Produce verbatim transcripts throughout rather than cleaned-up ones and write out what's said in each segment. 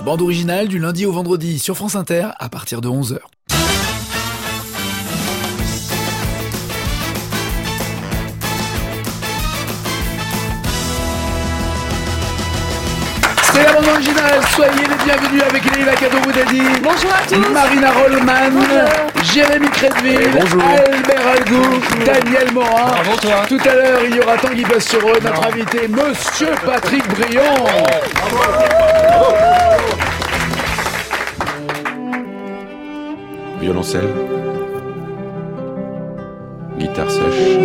bande originale du lundi au vendredi sur France Inter à partir de onze heures. C'est la bande originale, soyez les bienvenus avec Leïla Kadoroudadi. Bonjour à tous. Marina Rollman. Bonjour. Jérémy Crédville. Bonjour. Albert Algou. Daniel Morin. Bravo toi. Tout à l'heure, il y aura Tanguy Bastureau, notre invité, Monsieur Patrick Briand. Violoncelle. Guitare sèche.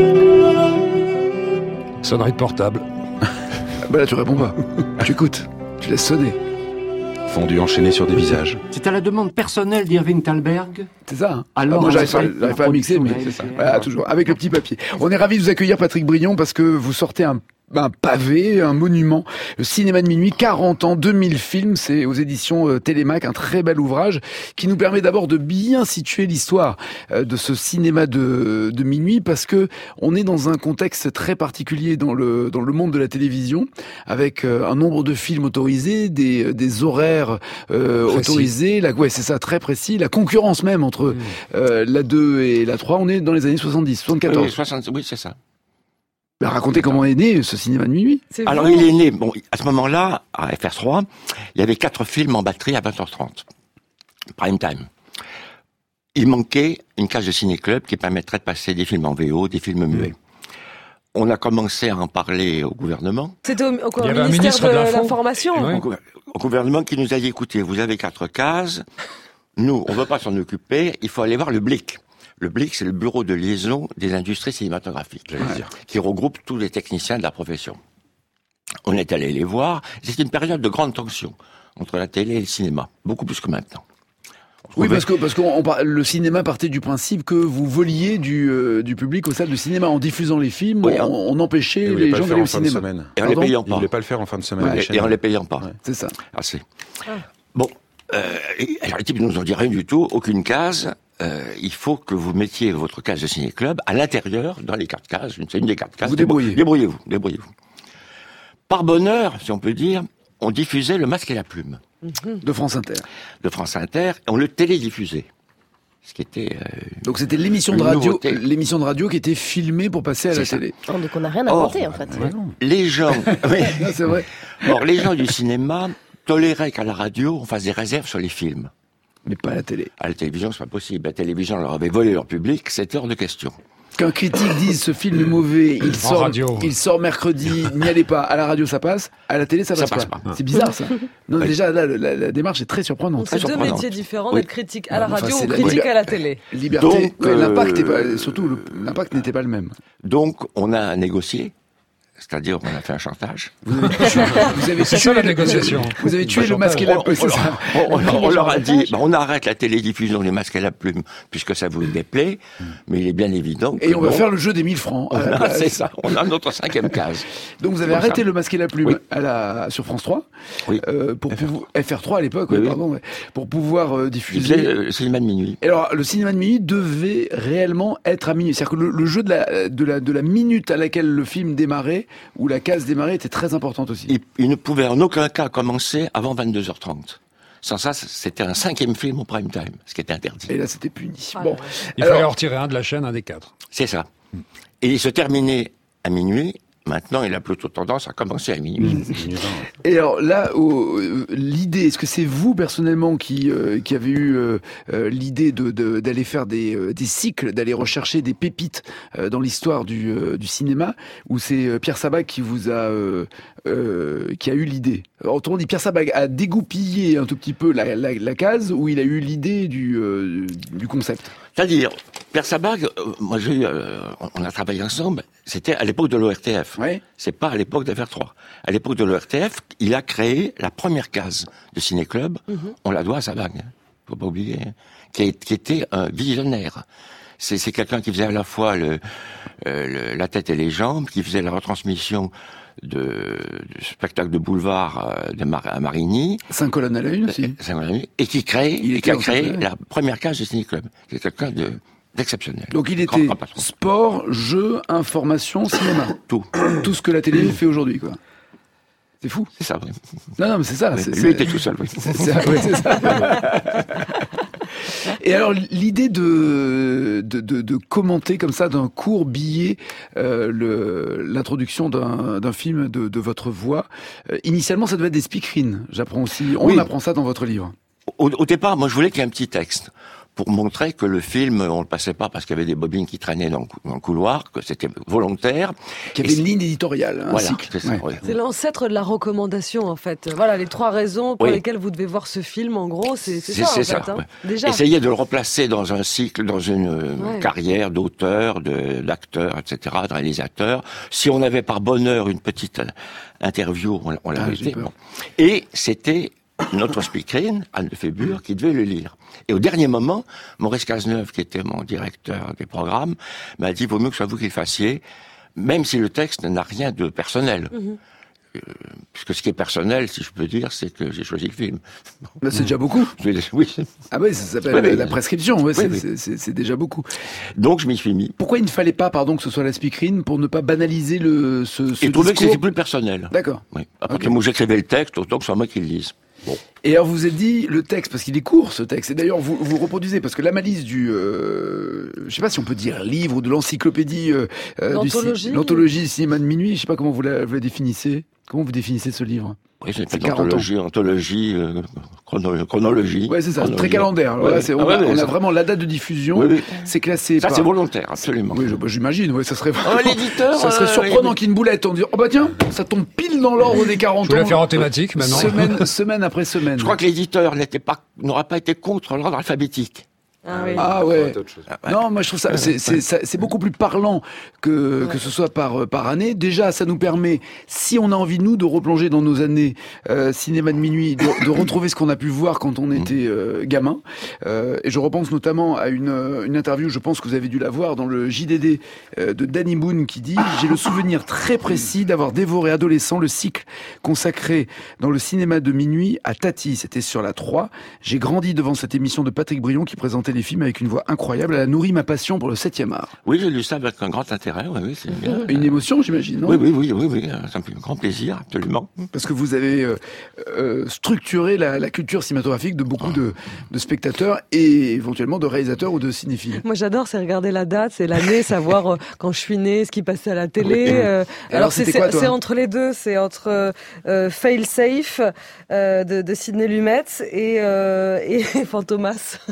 Sonnerie de portable. Bah là, tu réponds pas. Tu écoutes. Tu laisses sonner. Fondu enchaîné sur des visages. C'est à la demande personnelle d'Irving Thalberg. C'est ça, hein. Alors, Ah, moi, j'arrive pas, c'est- j'arrive pas à mixer, mais c'est c'est ça. ça. Voilà, toujours. Avec le petit papier. On est ravis de vous accueillir, Patrick Briand, parce que vous sortez un un pavé, un monument, le cinéma de minuit, quarante ans, deux mille films, c'est aux éditions euh, Télémac, un très bel ouvrage qui nous permet d'abord de bien situer l'histoire euh, de ce cinéma de, de minuit, parce que on est dans un contexte très particulier dans le dans le monde de la télévision, avec euh, un nombre de films autorisés, des des horaires euh, autorisés, la ouais c'est ça, très précis, la concurrence même entre euh, la deux et la trois, on est dans les années soixante-dix, soixante-quatorze. Oui, soixante, oui, c'est ça. Bah, racontez comment est né ce cinéma de minuit. C'est Alors, vous. il est né, bon, à ce moment-là, à F R trois, il y avait quatre films en batterie à vingt heures trente. Prime time. Il manquait une case de ciné-club qui permettrait de passer des films en V O, des films muets. On a commencé à en parler au gouvernement. C'était au, au, au Il y avait un ministère ministre de, de l'Info. l'Information. Ouais. Au, gouver- au gouvernement qui nous a dit, écoutez, vous avez quatre cases. Nous, on ne veut pas s'en occuper. Il faut aller voir le B L I C. Le B L I C, c'est le bureau de liaison des industries cinématographiques, J'allais dire. qui regroupe tous les techniciens de la profession. On est allé les voir. C'était une période de grande tension entre la télé et le cinéma, beaucoup plus que maintenant. On Oui, trouvait- parce que parce que on par- le cinéma partait du principe que vous voliez du euh, du public aux salles de cinéma en diffusant les films, Oui, on, hein. on empêchait Il voulait les pas gens le faire d'aller en au fin de cinéma. semaine. et en les Pardon payant Il pas. voulait pas le faire en fin de semaine. Ouais, les et, chaînes. et en les payant pas. Ouais. C'est ça. Assez. Ah. Bon, euh, et- alors les types nous ont dit rien du tout, aucune case. Euh, il faut que vous mettiez votre case de ciné-club à l'intérieur, dans les quatre cases. C'est une des quatre cases. Vous débrouillez. Débrouillez-vous, débrouillez-vous. Par bonheur, si on peut dire, on diffusait Le Masque et la Plume De France Inter. de France Inter, et on le télédiffusait. Ce qui était... euh, Donc c'était l'émission de Une radio, nouveauté. l'émission de radio qui était filmée pour passer à la C'est ça. télé. Oh, donc on n'a rien Or, inventé en fait. les gens... oui. Ah, c'est vrai. Or, les gens du cinéma toléraient qu'à la radio, on fasse des réserves sur les films. Mais pas à la télé. À la télévision, c'est pas possible. La télévision leur avait volé leur public, c'était hors de question. Qu'un critique dise ce film est mauvais, il sort, radio. il sort mercredi, n'y allez pas. À la radio ça passe, à la télé ça Ça passe, passe pas. pas. C'est bizarre ça. Non, Ouais. déjà là, la, la démarche est très surprenante. Donc c'est deux surprenant. métiers différents Oui. d'être critique à la Enfin, radio c'est ou la- critique oui. à la télé. Liberté. Donc, Ouais, l'impact est euh, pas, surtout le- l'impact n'était pas le même. Donc, on a négocié, c'est-à-dire on a fait un chantage. Vous avez tué, vous avez C'est tué ça la le- négociation. Vous avez tué Pas le masque et la On, plume, c'est ça. on- on- on leur a dit, bah, on arrête la télédiffusion des masques à la plume, puisque ça vous déplaît, mais il est bien évident que Et on va non. faire le jeu des mille francs. à la Ah, place. c'est ça, on a notre cinquième case. Donc vous avez Comme arrêté ça. le masque et la plume Oui. à la, sur France trois, Oui. euh, pour pouvoir, F R trois à l'époque, Oui, ouais, oui. pardon, ouais, pour pouvoir euh, Il diffuser. faisait le cinéma de minuit. Et alors, le cinéma de minuit devait réellement être à minuit. C'est-à-dire que le, le jeu de la, de, la, de la minute à laquelle le film démarrait, ou la case démarrait, était très importante aussi. Il, il ne pouvait en aucun cas commencer avant vingt-deux heures trente. Sans ça, c'était un cinquième film au prime time, ce qui était interdit. Et là, c'était puni. Ah, Bon. ouais. Il Alors- fallait en retirer un de la chaîne, un des quatre. C'est ça. Et il se terminait à minuit. Maintenant, il a plutôt tendance à commencer à minuit. Et alors là, au- euh, l'idée, est-ce que c'est vous personnellement qui euh, qui avez eu euh, euh, l'idée de de- d'aller faire des euh, des cycles, d'aller rechercher des pépites euh, dans l'histoire du euh, du cinéma, ou c'est euh, Pierre Sabac qui vous a euh, euh, qui a eu l'idée? Alors, autrement dit, Pierre Sabac a dégoupillé un tout petit peu la la, la case, où il a eu l'idée du euh, du concept. C'est-à-dire, Pierre Sabag, euh, moi j'ai eu, euh, on a travaillé ensemble, c'était à l'époque de l'O R T F. Ouais. C'est pas à l'époque de F R trois. À l'époque de l'O R T F, il a créé la première case de ciné-club. On la doit à Sabag, hein, faut pas oublier, hein, qui, est- qui était un visionnaire. C'est, c'est quelqu'un qui faisait à la fois le, euh, le- la tête et les jambes, qui faisait la retransmission de, du spectacle de boulevard euh, de Mar- à Marigny, Cinq colonnes à la une aussi. et qui crée, Il et était qui a dans créé cette- la première case de ciné-club. C'est quelqu'un de d'exceptionnel. Donc il Grand- était grand patron. sport, jeu, information, cinéma. Tout. Tout ce que la télé fait aujourd'hui, quoi. C'est fou. C'est ça, oui. Non, non, mais c'est ça. Oui, c'est, lui c'est... était tout seul, oui. C'est, c'est, ouais, c'est ça. Et alors, l'idée de, de, de, de commenter comme ça d'un court billet euh, le, l'introduction d'un, d'un film de, de votre voix, euh, initialement, ça devait être des speakerines. J'apprends aussi. On Oui. apprend ça dans votre livre. Au, au départ, moi, je voulais qu'il y ait un petit texte pour montrer que le film, on le passait pas parce qu'il y avait des bobines qui traînaient dans, dans le couloir, que c'était volontaire. Qu'il y avait Et une ligne éditoriale, un voilà, cycle. c'est ça, Ouais. ouais. C'est l'ancêtre de la recommandation, en fait. Voilà, les trois raisons pour Oui. lesquelles vous devez voir ce film, en gros, c'est, c'est, C'est- ça, c'est en ça, fait. Hein. ouais. Déjà. Essayer de le replacer dans un cycle, dans une euh, Ouais. carrière d'auteur, de, d'acteur, et cetera, de réalisateur. Si on avait par bonheur une petite euh, interview, on, on l'avait Ah, j'ai été. peur. Bon. Et c'était notre speakerine, Anne de Fébure, qui devait le lire. Et au dernier moment, Maurice Cazeneuve, qui était mon directeur des programmes, m'a dit, vaut mieux que ce soit vous qui le fassiez, même si le texte n'a rien de personnel. Mhm. Euh, puisque ce qui est personnel, si je peux dire, c'est que j'ai choisi le film. Bah, c'est déjà beaucoup. Je vais- Oui. Ah oui, ça s'appelle Oui, oui. la prescription. Ouais, Oui, c'est, oui. c'est, c'est, c'est déjà beaucoup. Donc je m'y suis mis. Pourquoi il ne fallait pas, pardon, que ce soit la speakerine pour ne pas banaliser le ce, ce Et trouvé que discours c'était plus personnel. D'accord. Oui. Après Ok. que moi j'écrivais le texte, autant que ce soit moi qui le lise. Bon. Et alors vous vous êtes dit le texte parce qu'il est court ce texte et d'ailleurs vous vous reproduisez parce que la malice du euh, je sais pas si on peut dire livre ou de l'encyclopédie euh, euh, du ci- L'anthologie. l'anthologie cinéma de minuit, je sais pas comment vous la, vous la définissez. Comment vous définissez ce livre? Oui, c'est C'est une quarante anthologie, anthologie, euh, chrono- chronologie. Ouais, c'est ça, Chronologie. très calendaire. Alors Ouais. là, c'est, on, Ah ouais, a, ouais, on a ça- vraiment la date de diffusion, Oui, oui. c'est classé Ça par... c'est volontaire, absolument. Oui, je- bah, j'imagine, ouais, ça serait Ah, l'éditeur, ça serait euh, surprenant il- qu'il y ait une boulette, on dit oh bah tiens, ça tombe pile dans l'ordre des quarante Je voulais ans. la faire en thématique maintenant. Semaine, semaine après semaine. Je crois que l'éditeur n'était pas, n'aura pas été contre l'ordre alphabétique. Ah oui. Ah ouais. Ah, ouais. Non, moi je trouve ça c'est c'est ça- c'est beaucoup plus parlant que que ce soit par par année. Déjà, ça nous permet, si on a envie nous de replonger dans nos années euh, cinéma de minuit, de, de retrouver ce qu'on a pu voir quand on était euh, gamin. Euh, et je repense notamment à une euh, une interview, je pense que vous avez dû la voir dans le J D D euh, de Danny Boone qui dit j'ai le souvenir très précis d'avoir dévoré adolescent le cycle consacré dans le cinéma de minuit à Tati. C'était sur la trois. J'ai grandi devant cette émission de Patrick Brion qui présentait les films avec une voix incroyable. Elle a nourri ma passion pour le septième art. Oui, j'ai lu ça avec un grand intérêt. Oui, oui, c'est bien. Une émotion, j'imagine, non? Oui, oui, oui, oui, oui, ça me fait un grand plaisir, absolument. Parce que vous avez euh, euh, structuré la, la culture cinématographique de beaucoup de, de spectateurs et éventuellement de réalisateurs ou de cinéphiles. Moi, j'adore, c'est regarder la date, c'est l'année, savoir euh, quand je suis née, ce qui passait à la télé. Oui. euh, Et alors, alors, c'est, c'était quoi, c'est, toi c'est entre les deux, c'est entre euh, euh, Fail Safe euh, de, de Sidney Lumet et, euh, et Fantomas.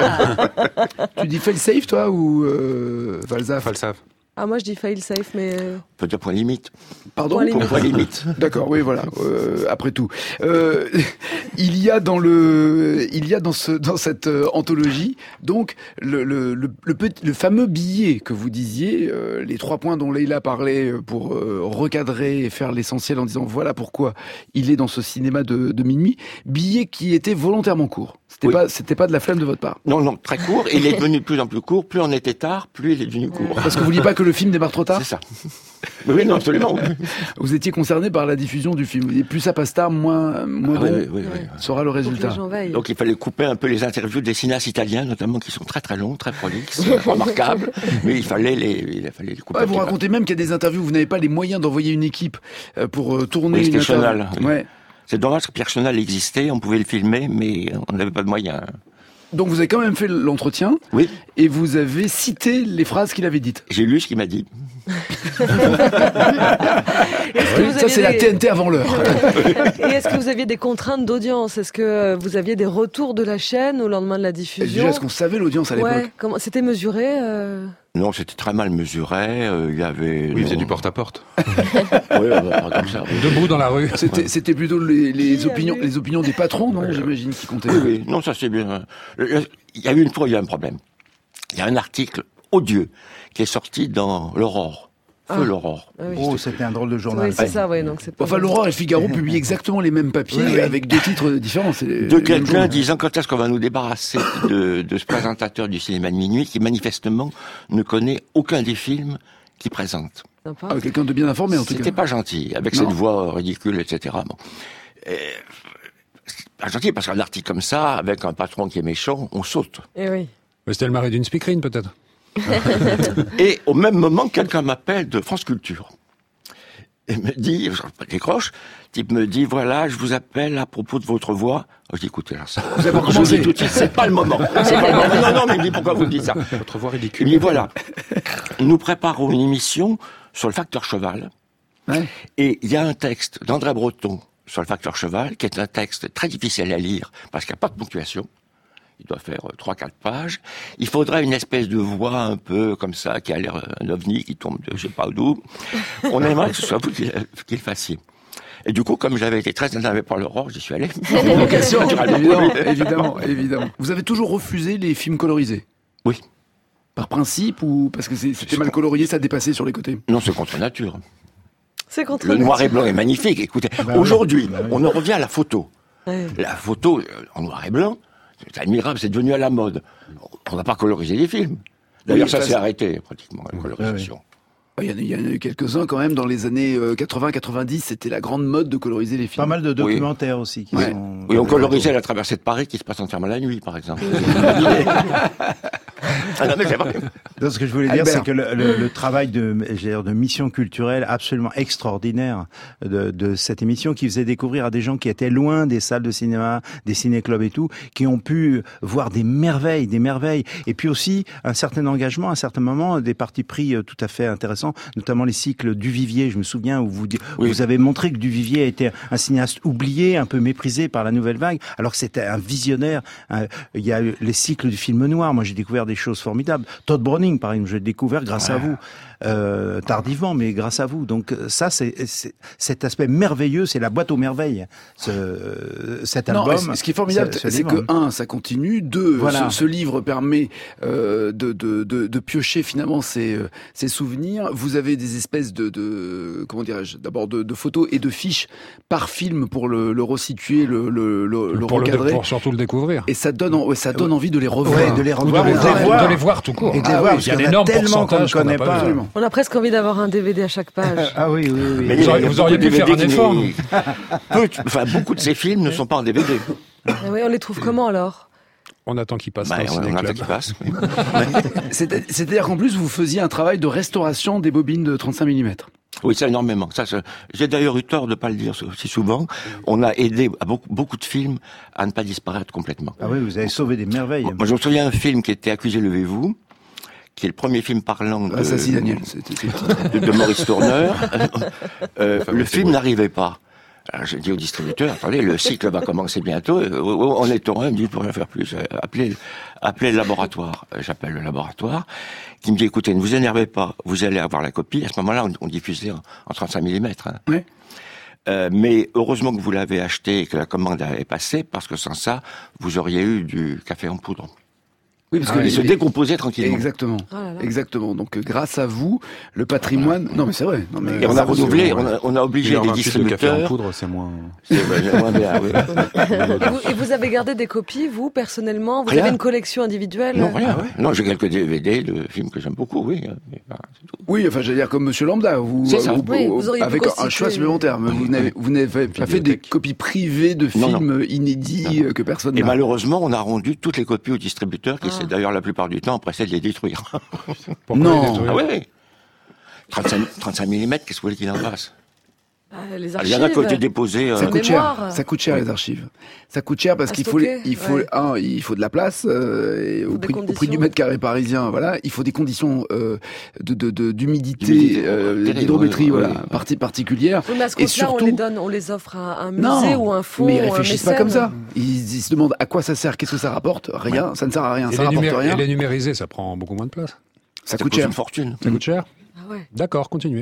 Tu dis fail safe, toi, ou euh, Valzaf? Falsaf. Ah, moi, je dis Fail Safe, mais... euh, Peut-être point limite. Pardon? Point limite. Point limite. D'accord, oui, voilà. Euh, après tout, euh, il y a dans le, il y a dans ce, dans cette euh, anthologie, donc le le le, le, petit, le fameux billet que vous disiez, euh, les trois points dont Leïla parlait pour euh, recadrer et faire l'essentiel en disant voilà pourquoi il est dans ce cinéma de, de minuit, billet qui était volontairement court. C'était Oui. pas, c'était pas de la flemme de votre part. Non, non, très court. Il est devenu de plus en plus court. Plus on était tard, plus il est devenu court. Parce que vous vouliez pas que le film démarre trop tard. C'est ça. Oui, oui, non, absolument. Vous étiez concerné par la diffusion du film. Et plus ça passe tard, moins, moins Ah, bon oui, oui, oui, oui. sera le faut que résultat. les gens veillent. Donc il fallait couper un peu les interviews des cinéastes italiens, notamment, qui sont très très longs, très prolixes, remarquables. Mais il fallait les, il fallait les couper. Ouais, un vous petit peu. racontez même qu'il y a des interviews où vous n'avez pas les moyens d'envoyer une équipe euh, pour euh, tourner Oui, une c'était interview. Chenal, oui. Ouais. C'est dommage que Pierre Chenal existait, on pouvait le filmer, mais on n'avait pas de moyens. Donc vous avez quand même fait l'entretien Oui, et vous avez cité les phrases qu'il avait dites. j'ai lu ce qu'il m'a dit. Est-ce que vous Ça aviez c'est la des- T N T avant l'heure. Et est-ce que vous aviez des contraintes d'audience? Est-ce que euh, vous aviez des retours de la chaîne au lendemain de la Et diffusion? déjà, est-ce qu'on savait l'audience à l'époque? Ouais, comment c'était mesuré euh... Non, c'était très mal mesuré. euh, il y avait. Oui, il faisait non. du porte-à-porte. Oui, on va pas comme ça. oui. Debout dans la rue. C'était, c'était plutôt les, les Qui a opinions, vu les opinions des patrons, non? J'imagine qui comptaient. Oui, oui. Non, ça c'est bien. Le- Il y a eu une fois, il y a un problème. Il y a un article odieux qui est sorti dans l'Aurore. Feu Ah. l'Aurore. Ah oui. Oh, c'était un drôle de journal. Oui, c'est ça, ouais, donc c'est pas... Enfin, l'Aurore et le Figaro publient exactement les mêmes papiers Oui, oui. avec deux titres différents. C'est les- De les mêmes quelqu'un journaux. disant quand est-ce qu'on va nous débarrasser de, de ce présentateur du cinéma de minuit qui manifestement ne connaît aucun des films qu'il présente. Sympa. Ah, quelqu'un de bien informé en tout cas. C'était pas gentil, avec Non. cette voix ridicule, et cetera. Bon. Et, c'est pas gentil parce qu'un article comme ça, avec un patron qui est méchant, on saute. Eh oui. Mais c'était le mari d'une speakerine, peut-être. Et au même moment, quelqu'un m'appelle de France Culture. Il me dit, je décroche, le type me dit, voilà, je vous appelle à propos de votre voix. Je dis, écoutez, là, ça, Vous avez pas je vous commencé. dis tout de suite, c'est pas le moment. C'est pas le moment. Non, non, mais il me dit, pourquoi vous me dites ça? Votre voix Il ridicule. me dit, voilà, nous préparons une émission sur le facteur cheval. Ouais. Et il y a un texte d'André Breton sur le facteur cheval, qui est un texte très difficile à lire, parce qu'il n'y a pas de ponctuation. Il doit faire trois quatre pages. Il faudrait une espèce de voix un peu comme ça, qui a l'air un ovni, qui tombe de je sais pas d'où. On aimerait que ce soit vous qui, qui le fassiez. Et du coup, comme j'avais été très énervé par l'aurore, j'y suis allé. Vocation, évidemment, Oui. évidemment, évidemment. Vous avez toujours refusé les films colorisés? Oui. Par principe ou parce que c'est- c'était mal colorié, ça dépassait sur les côtés? Non, c'est contre nature. C'est contre Le noir et blanc est magnifique. Écoutez, aujourd'hui, on en revient à la photo. Ouais. La photo euh, en noir et blanc, c'est admirable, c'est devenu à la mode. On va pas coloriser les films. D'ailleurs, Oui, ça ça, s'est c'est- arrêté, pratiquement, la colorisation. Il y en a, il y en a eu quelques-uns quand même dans les années quatre-vingts quatre-vingt-dix, c'était la grande mode de coloriser les films. Pas mal de documentaires aussi. Qui Ouais. sont... Oui, on colorisait la traversée de Paris qui se passe entièrement la nuit, par exemple. Ah non, mais c'est vrai. Donc, ce que je voulais dire, Albert. c'est que le, le, le travail de, je veux dire, de mission culturelle absolument extraordinaire de, de cette émission qui faisait découvrir à des gens qui étaient loin des salles de cinéma, des ciné-clubs et tout, qui ont pu voir des merveilles, des merveilles. Et puis aussi un certain engagement, à un certain moment, des partis pris tout à fait intéressants, notamment les cycles Duvivier. Je me souviens où vous, où Oui. vous avez montré que Duvivier était un cinéaste oublié, un peu méprisé par la nouvelle vague, alors que c'était un visionnaire. Un- il y a eu les cycles du film noir. Moi, j'ai découvert des choses formidables. Todd Browning, par exemple, je l'ai découvert grâce à vous, euh, tardivement, mais grâce à vous. Donc ça, c'est, c'est cet aspect merveilleux, c'est la boîte aux merveilles. Ce, cet Non, album. et ce qui est formidable, ce- ce c'est livre. que un, ça continue. Deux, Voilà. ce, ce livre permet euh, de, de, de, de piocher finalement ses, euh, ses souvenirs. Vous avez des espèces de, de comment dirais-je, d'abord de, de photos et de fiches par film pour le, le resituer, le, le, le, le pour, le, recadrer. pour surtout le découvrir. Et ça donne, en- ouais, ça donne envie de les revoir. Ouais, de les revoir, De et les de les revoir. voir. De les voir tout court. Et de les Ah voir, oui, parce il y a qu'il y en d'énormes tellement qu'on ne pourcentages qu'on connaît n'a pas pas. vu. Absolument. On a presque envie d'avoir un D V D à chaque page. Ah oui, oui, oui. Mais Vous il y a auriez- vous beaucoup auriez de pu faire D V D un qui effort. n'est- Peu- Enfin, beaucoup de ces films ne sont pas en D V D. Ah oui, on les trouve comment alors? On attend qu'il passe Bah, dans le on, on attend ciné-club. qu'il passe. oui. C'est- C'est-à-dire qu'en plus, vous faisiez un travail de restauration des bobines de trente-cinq millimètres. Oui, ça énormément. Ça, ça- j'ai d'ailleurs eu tort de pas le dire si souvent. On a aidé à beaucoup, beaucoup de films à ne pas disparaître complètement. Ah oui, vous avez sauvé des merveilles. Moi, je me souviens d'un film qui était Accusé, levez-vous, qui est le premier film parlant de, Ah, ça, si, Daniel. c'était- c'était- de, de Maurice Tourneur. Euh, le film n'arrivait pas. Alors, j'ai dit au distributeur, attendez, le cycle va commencer bientôt. Euh, On est au il me dit, pour rien faire plus, euh, appelez, appelez le laboratoire. Euh, J'appelle le laboratoire, qui me dit, écoutez, ne vous énervez pas, vous allez avoir la copie. À ce moment-là, on, on diffusait en, en trente-cinq millimètres. Hein. Ouais. Euh, mais heureusement que vous l'avez acheté et que la commande avait passé, parce que sans ça, vous auriez eu du café en poudre. Oui, parce Il que se décomposait tranquillement. Exactement, Oh là là. exactement. Donc, euh, grâce à vous, le patrimoine. Non, mais c'est vrai. Non, mais Et on a grâce à vous, renouvelé, c'est- on a, on a obligé une heure les vingt-huit de café en distributeurs. poudre, c'est moins... C'est ouais, moins bien, oui. Et vous, et vous avez gardé des copies, vous, personnellement? Vous Rien. avez une collection individuelle? Non, rien. Non, j'ai quelques D V D de films que j'aime beaucoup, oui. Mais, bah, c'est tout. Oui, enfin, j'allais dire comme Monsieur Lambda, vous, C'est ça. vous- Oui, vous auriez pu avec un constituer- choix supplémentaire. Mais vous n'avez, vous n'avez pas fait des copies privées de Non, films inédits Non. euh, que personne Et n'a. malheureusement, on a rendu toutes les copies aux distributeurs qui, Ah. c'est d'ailleurs la plupart du temps, pressés de les détruire. Pourquoi Non. les détruire Ah oui, oui. trente-cinq, trente-cinq millimètres, qu'est-ce que vous voulez qu'il en fasse? Ah, les Il archives. y en a qui ont été déposés. Ça euh, coûte mémoire. cher. Ça coûte cher les archives. Ça coûte cher parce À qu'il faut, stocker, il faut, ouais. un, il faut de la place euh, et au des prix, au prix conditions. du mètre carré parisien. Voilà, il faut des conditions euh, de, de, de- d'humidité, D'humidité, euh, terrible, d'hydrométrie, oui, voilà, oui. partie particulière. Oui, mais à ce Et compte-là, surtout- on les donne, on les offre à un musée Non, ou un fonds mais ils ou un réfléchissent pas mécène. comme ça. Ils, ils se demandent à quoi ça sert, qu'est-ce que ça rapporte. Rien, ça ne sert à rien, Et ça les, rapporte numé- rien. et les numériser, ça prend beaucoup moins de place. Ça ça coûte coûte cher. une fortune. Ça coûte cher Ah ouais. D'accord, continuez.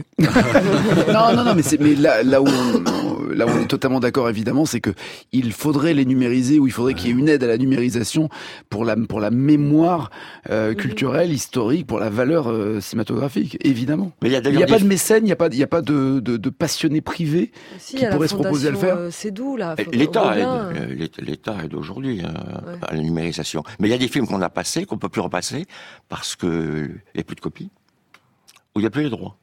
Non, non, non, mais c'est, mais là, là où on, là où on est totalement d'accord, évidemment, c'est que il faudrait les numériser ou il faudrait qu'il y ait une aide à la numérisation pour la, pour la mémoire euh, culturelle, historique, pour la valeur euh, cinématographique, évidemment. Mais il y a Il n'y d'ailleurs a pas des- de mécène, il n'y a pas, il y a pas de, de, de passionnés privés. Si, Qui à la pourrait se proposer à le fondation, faire euh, C'est doux, là. Faut- L'État on voit aide, bien. euh, l'État- l'État aide aujourd'hui euh, Ouais. à la numérisation. Mais il y a des films qu'on a passés, qu'on peut plus repasser, parce que il n'y a plus de copies, ou il n'y a plus les droits.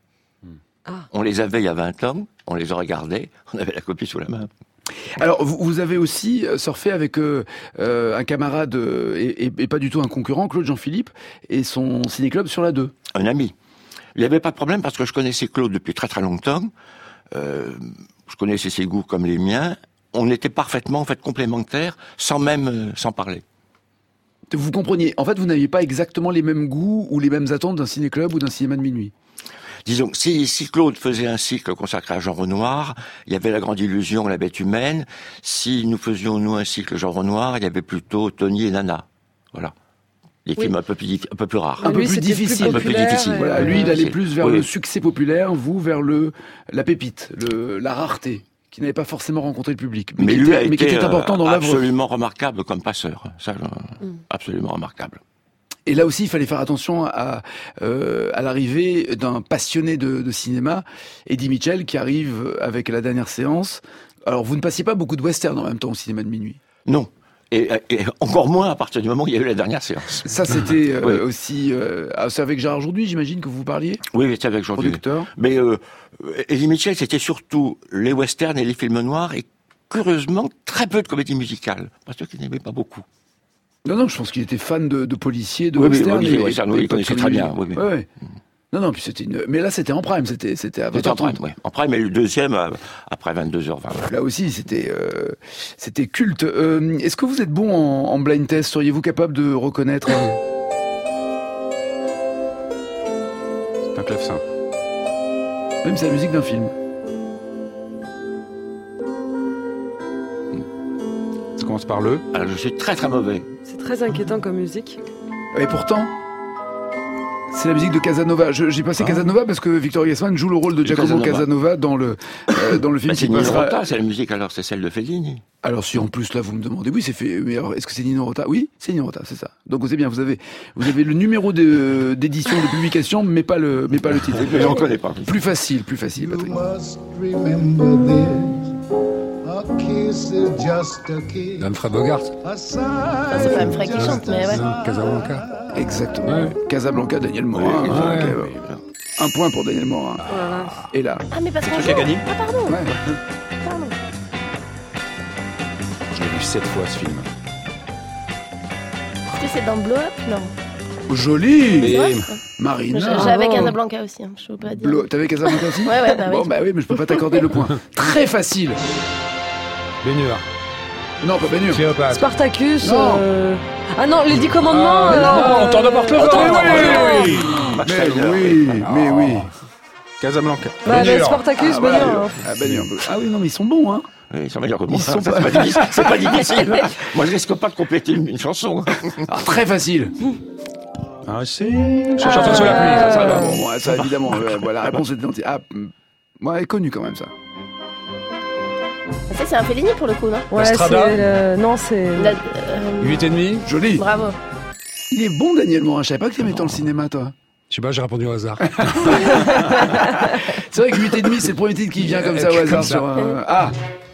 Ah. On les avait il y a vingt ans, on les aurait gardés, on avait la copie sous la main. Alors, vous, vous avez aussi euh, surfé avec euh, euh, un camarade euh, et, et, et pas du tout un concurrent, Claude Jean-Philippe, et son ciné-club sur la deux. Un ami. Il n'y avait pas de problème parce que je connaissais Claude depuis très très longtemps. euh, je connaissais ses goûts comme les miens. On était parfaitement, en fait, complémentaires, sans même euh, s'en parler. Vous compreniez, en fait, vous n'aviez pas exactement les mêmes goûts ou les mêmes attentes d'un ciné-club ou d'un cinéma de minuit. Disons, si, si Claude faisait un cycle consacré à Jean Renoir, il y avait La Grande Illusion, La Bête Humaine. Si nous faisions, nous, un cycle Jean Renoir, il y avait plutôt Tony et Nana. Voilà. Des Oui. films un peu plus, un peu plus rares. Un peu Lui, plus c'était difficile. Un peu plus populaire, difficile. et- Voilà, lui, il allait c'est- plus vers oui. le succès populaire, vous vers le la pépite, le, la rareté, qui n'avait pas forcément rencontré le public, mais, Mais qui, lui était, a mais qui été était important dans euh, l'œuvre. absolument remarquable comme passeur. Ça, euh, Mm. absolument remarquable. Et là aussi, il fallait faire attention à, euh, à l'arrivée d'un passionné de, de cinéma, Eddie Mitchell, qui arrive avec La Dernière Séance. Alors, vous ne passiez pas beaucoup de western en même temps au cinéma de minuit. Non. Et, et encore moins à partir du moment où il y a eu la dernière séance. Ça, c'était euh, Oui. aussi... Euh, ah, c'est avec Gérard Jourduy, j'imagine, que vous parliez, Oui, c'était avec Jean Dubuc. producteur. Mais euh, Eddie Mitchell, c'était surtout les westerns et les films noirs, et curieusement, très peu de comédie musicale. Parce qu'il n'aimait pas beaucoup. Non, non, je pense qu'il était fan de, de policiers, de Oui, oui, western. oui, et- oui, western, oui, et il pas de connaissait comédie. très bien, oui, oui. Ouais, ouais. Non, non, puis c'était une... Mais là, c'était en prime, c'était, c'était à C'était en vingt heures trente. prime, oui. En prime, et le deuxième euh, après vingt-deux heures vingt. Là aussi, c'était euh, c'était culte. Euh, est-ce que vous êtes bon en, en blind test? Seriez-vous capable de reconnaître euh, C'est un clavecin. même c'est la musique d'un film? Ça commence par le. Alors, je suis très très mauvais. C'est très inquiétant comme musique. Et pourtant, c'est la musique de Casanova. Je- J'ai passé Ah. Casanova parce que Victor Gassman joue le rôle de De Giacomo Casanova. Casanova dans le euh, dans le film Bah, c'est qui Nino passera. Rota, c'est la musique, alors c'est celle de Fellini. Alors si en plus là vous me demandez, oui c'est fait. Mais alors est-ce que c'est Nino Rota? Oui, c'est Nino Rota, c'est ça. Donc c'est bien. Vous avez vous avez le numéro de- d'édition de publication, mais pas le mais pas le titre. Mais j'en connais pas. Plus facile, plus facile, You Patrick. must remember this. A kiss is just a kiss. Humphrey Bogart. A sigh c'est pas is Humphrey qui just chante, a mais ouais. sigh. Casablanca. Exactement. Ouais. Casablanca, Daniel Morin. Oui, Enfin, ouais, ok, oui. ouais. Un point pour Daniel Morin. Voilà. Et là. Ah, mais parce qu'on truc à joue. gagner. Ah, pardon. Ouais. pardon. Je l'ai vu sept fois ce film. Est-ce que c'est dans Blow Up? Non. Joli. C'est vrai Marina. J'avais bravo. Casablanca aussi, hein, je peux pas dire. Blo- T'avais Casablanca aussi? Ouais, ouais, bah Bon, oui. bah oui, mais je peux pas t'accorder le point. Très facile. Baigneur. Non, pas Bénur. Cléopâtre. Spartacus. Non. euh, Ah non, les Dix Commandements. Ah, euh, non, Temps de porte le Temps de vent. porte le Oui, vent. Mais oui, mais oui. Casablanca. Bah, mais Baigneur. Spartacus, Ah, bah voilà. non. Ah, Bénur. Ah oui, non, mais ils sont bons, hein. Oui, ils sont meilleurs que moi. Ils sont Ça, pas- c'est pas difficile. C'est pas difficile. Moi, je risque pas de compléter une, une chanson. Alors, très facile. Ah, c'est. Chanson sous la pluie. Ça, Ça, ça, va. bon, ouais, ça, évidemment. ouais, voilà, la réponse était entière. Ah, hum, ouais, elle est connue quand même, ça. Ça, c'est un Fellini pour le coup, non? Ouais, Estrada. c'est. euh, Non, c'est. La- euh, huit et demi. Joli. Bravo. Il est bon, Daniel Morin. Je savais pas que t'aimais tant le cinéma, toi. Je sais pas, j'ai répondu au hasard. C'est vrai que huit et demi, c'est le premier titre qui vient comme ça au Comme hasard ça. sur un... Ah,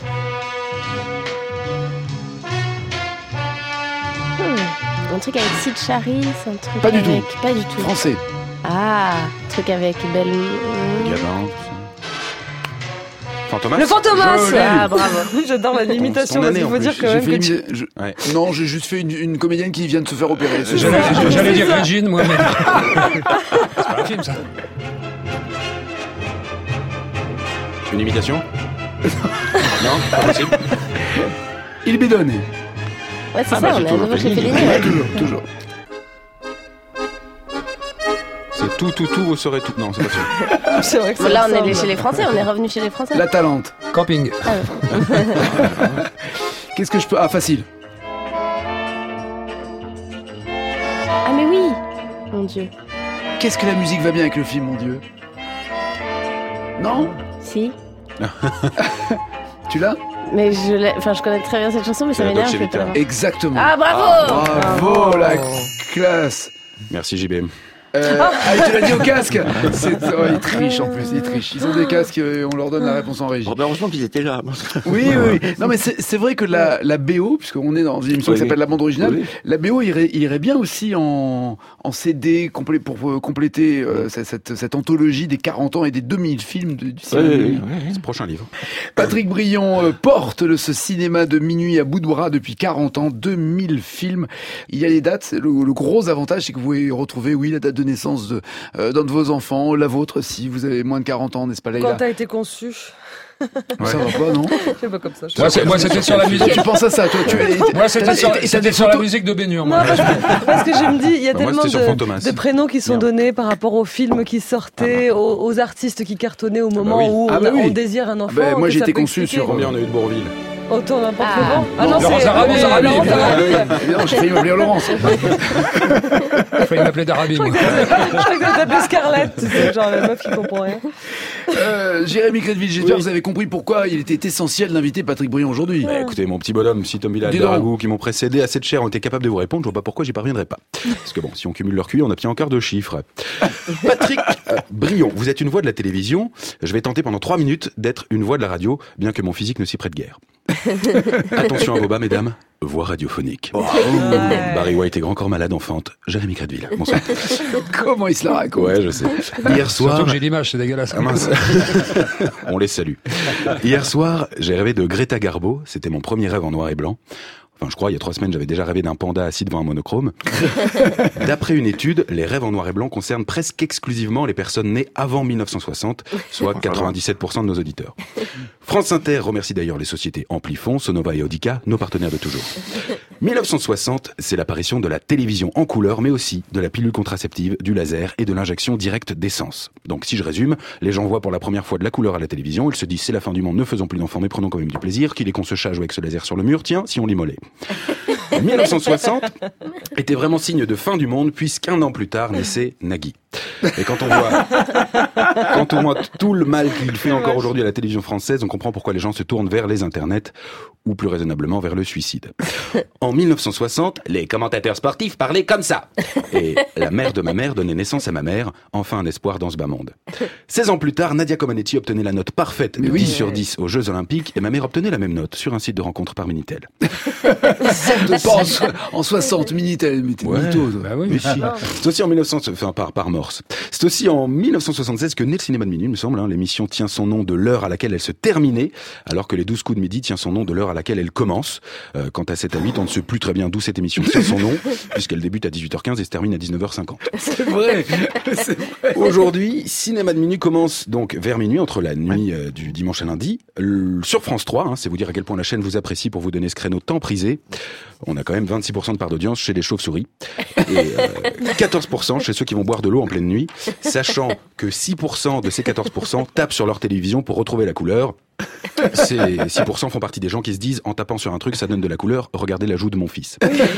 Hmm. Un truc avec Sid Charisse, un truc Pas du avec... tout. Pas du tout. français. Ah, un truc avec Belle... Gabin. Fantomas. Le Fantomas. Joli. Ah, bravo. J'adore la limitation, Ton parce année, qu'il en faut plus. dire quand J'ai même fait que tu... une- je- Ouais. Non, j'ai juste fait une, une comédienne qui vient de se faire opérer. c'est J'allais ça. j'allais dire Régine, moi, mais. C'est pas un film, ça. Une imitation. Non, pas possible. Il bédonne. Ouais, c'est Ah, ça, bah, on c'est est à toujours nouveau chez Fellini. Fellini. Ouais, ouais. toujours, toujours. C'est tout, tout, tout, vous saurez tout. Non, c'est pas sûr. C'est vrai que ça Là, on est ressemble. chez les Français, on est revenu chez les Français. La Talente. Camping. Qu'est-ce que je peux... Ah, facile. Ah, mais oui. Mon Dieu. Qu'est-ce que la musique va bien avec le film, mon Dieu? Non? Si. Tu l'as? Mais je l'ai... Enfin, je connais très bien cette chanson, mais ça C'est la m'énerve. Dolce je peux pas Vita. la- Exactement. Ah, bravo. Bravo, la classe. Merci, J B M. Euh, ah, tu l'as dit au casque. C'est- oh, ils trichent en plus, ils trichent. Ils ont des casques, et on leur donne la réponse en régie. Bon, ben, heureusement qu'ils étaient là. Oui, oui, oui. Non, mais c'est c'est vrai que la, la B O, puisqu'on est dans une émission Oui, qui s'appelle oui. La Bande Originale, Oui. la B O irait, irait bien aussi en, en C D complé, pour euh, compléter euh, cette, cette, cette anthologie des quarante ans et des deux mille films de- du Oui, cinéma. de oui, minuit. oui, oui. C'est le prochain livre. Patrick Brion euh, porte le, ce cinéma de minuit à bout de bras depuis quarante ans, deux mille films. Il y a les dates. Le, le gros avantage, c'est que vous pouvez retrouver, oui, la date de de naissance de, euh, d'un de vos enfants, la vôtre si vous avez moins de quarante ans, n'est-ce pas Leïla? Quand t'as été conçu. Ouais. Ça va pas, non? Je sais pas comme ça. Moi, c'est, moi, c'était sur la musique. Tu penses à ça, toi? Tu Moi, c'était sur, c'était sur la musique de Bénure, moi. Non, parce, que, parce que je me dis, il y a Bah, moi, tellement de, de prénoms qui sont donnés par rapport aux films qui sortaient, ah bah. aux, aux artistes qui cartonnaient au moment ah bah oui. où ah on, bah oui. on désire un enfant. Bah, moi, j'ai été conçu sur combien on a eu de Bourville. Autour d'un porte Ah, ah non, Laurence Arabi, évidemment, j'ai failli m'appeler Laurence. J'ai failli m'appeler d'Arabie, moi. Je crois que t'appelais Scarlett, c'est genre la meuf qui comprend rien. Euh, Jérémy Crédville, j'espère que vous avez compris pourquoi il était essentiel d'inviter Patrick Brion aujourd'hui. Bah, écoutez, mon petit bonhomme, si Tom Villa et Daragou qui m'ont précédé à cette chaire ont été capables de vous répondre, je vois pas pourquoi j'y parviendrai pas. Parce que bon, si on cumule leur Q I, on obtient encore deux chiffres. Patrick euh, Brion, vous êtes une voix de la télévision. Je vais tenter pendant trois minutes d'être une voix de la radio, bien que mon physique ne s'y prête guère. Attention à vos bas, mesdames. Voix radiophonique. Oh. Ouais. Barry White et Grand Corps Malade enfante. Jérémy Crédville. Bonsoir. Comment il se la raconte? Ouais, je sais. Hier soir. Surtout que j'ai l'image, c'est dégueulasse. Ah mince. On les salue. Hier soir, j'ai rêvé de Greta Garbo. C'était mon premier rêve en noir et blanc. Enfin, je crois, il y a trois semaines, j'avais déjà rêvé d'un panda assis devant un monochrome. D'après une étude, les rêves en noir et blanc concernent presque exclusivement les personnes nées avant mille neuf cent soixante, soit quatre-vingt-dix-sept pour cent de nos auditeurs. France Inter remercie d'ailleurs les sociétés Amplifon, Sonova et Audica, nos partenaires de toujours. mille neuf cent soixante, c'est l'apparition de la télévision en couleur, mais aussi de la pilule contraceptive, du laser et de l'injection directe d'essence. Donc, si je résume, les gens voient pour la première fois de la couleur à la télévision, ils se disent c'est la fin du monde, ne faisons plus d'enfants, mais prenons quand même du plaisir, qu'il est con ce chat jouer avec ce laser sur le mur, tiens, si on l'immolait. mille neuf cent soixante était vraiment signe de fin du monde puisqu'un an plus tard naissait Nagui. Et quand on voit, quand on voit tout le mal qu'il fait encore aujourd'hui à la télévision française, on comprend pourquoi les gens se tournent vers les internets ou plus raisonnablement vers le suicide. En mille neuf cent soixante, les commentateurs sportifs parlaient comme ça. Et la mère de ma mère donnait naissance à ma mère, enfin un espoir dans ce bas monde. seize ans plus tard, Nadia Comaneci obtenait la note parfaite de oui, dix sur dix aux Jeux Olympiques et ma mère obtenait la même note sur un site de rencontre par Minitel. Pas en, so- en soixante Minitel, mais t'es ouais, mytho, bah oui, oui. C'est aussi en mille neuf cents, enfin par, par morse. C'est aussi en mille neuf cent soixante-seize que naît le cinéma de minuit, il me semble. Hein. L'émission tient son nom de l'heure à laquelle elle se terminait, alors que les douze coups de midi tient son nom de l'heure à laquelle elle commence. Euh, quant à sept à huit, on ne sait plus très bien d'où cette émission tient son nom, puisqu'elle débute à dix-huit heures quinze et se termine à dix-neuf heures cinquante. C'est vrai, c'est vrai. Aujourd'hui, cinéma de minuit commence donc vers minuit, entre la nuit euh, du dimanche à lundi, l- sur France trois. Hein, c'est vous dire à quel point la chaîne vous apprécie pour vous donner ce créneau tant prisé. On a quand même vingt-six pour cent de part d'audience chez les chauves-souris et euh, quatorze pour cent chez ceux qui vont boire de l'eau en pleine nuit, sachant que six pour cent de ces quatorze pour cent tapent sur leur télévision pour retrouver la couleur. Ces six pour cent font partie des gens qui se disent en tapant sur un truc ça donne de la couleur, regardez la joue de mon fils.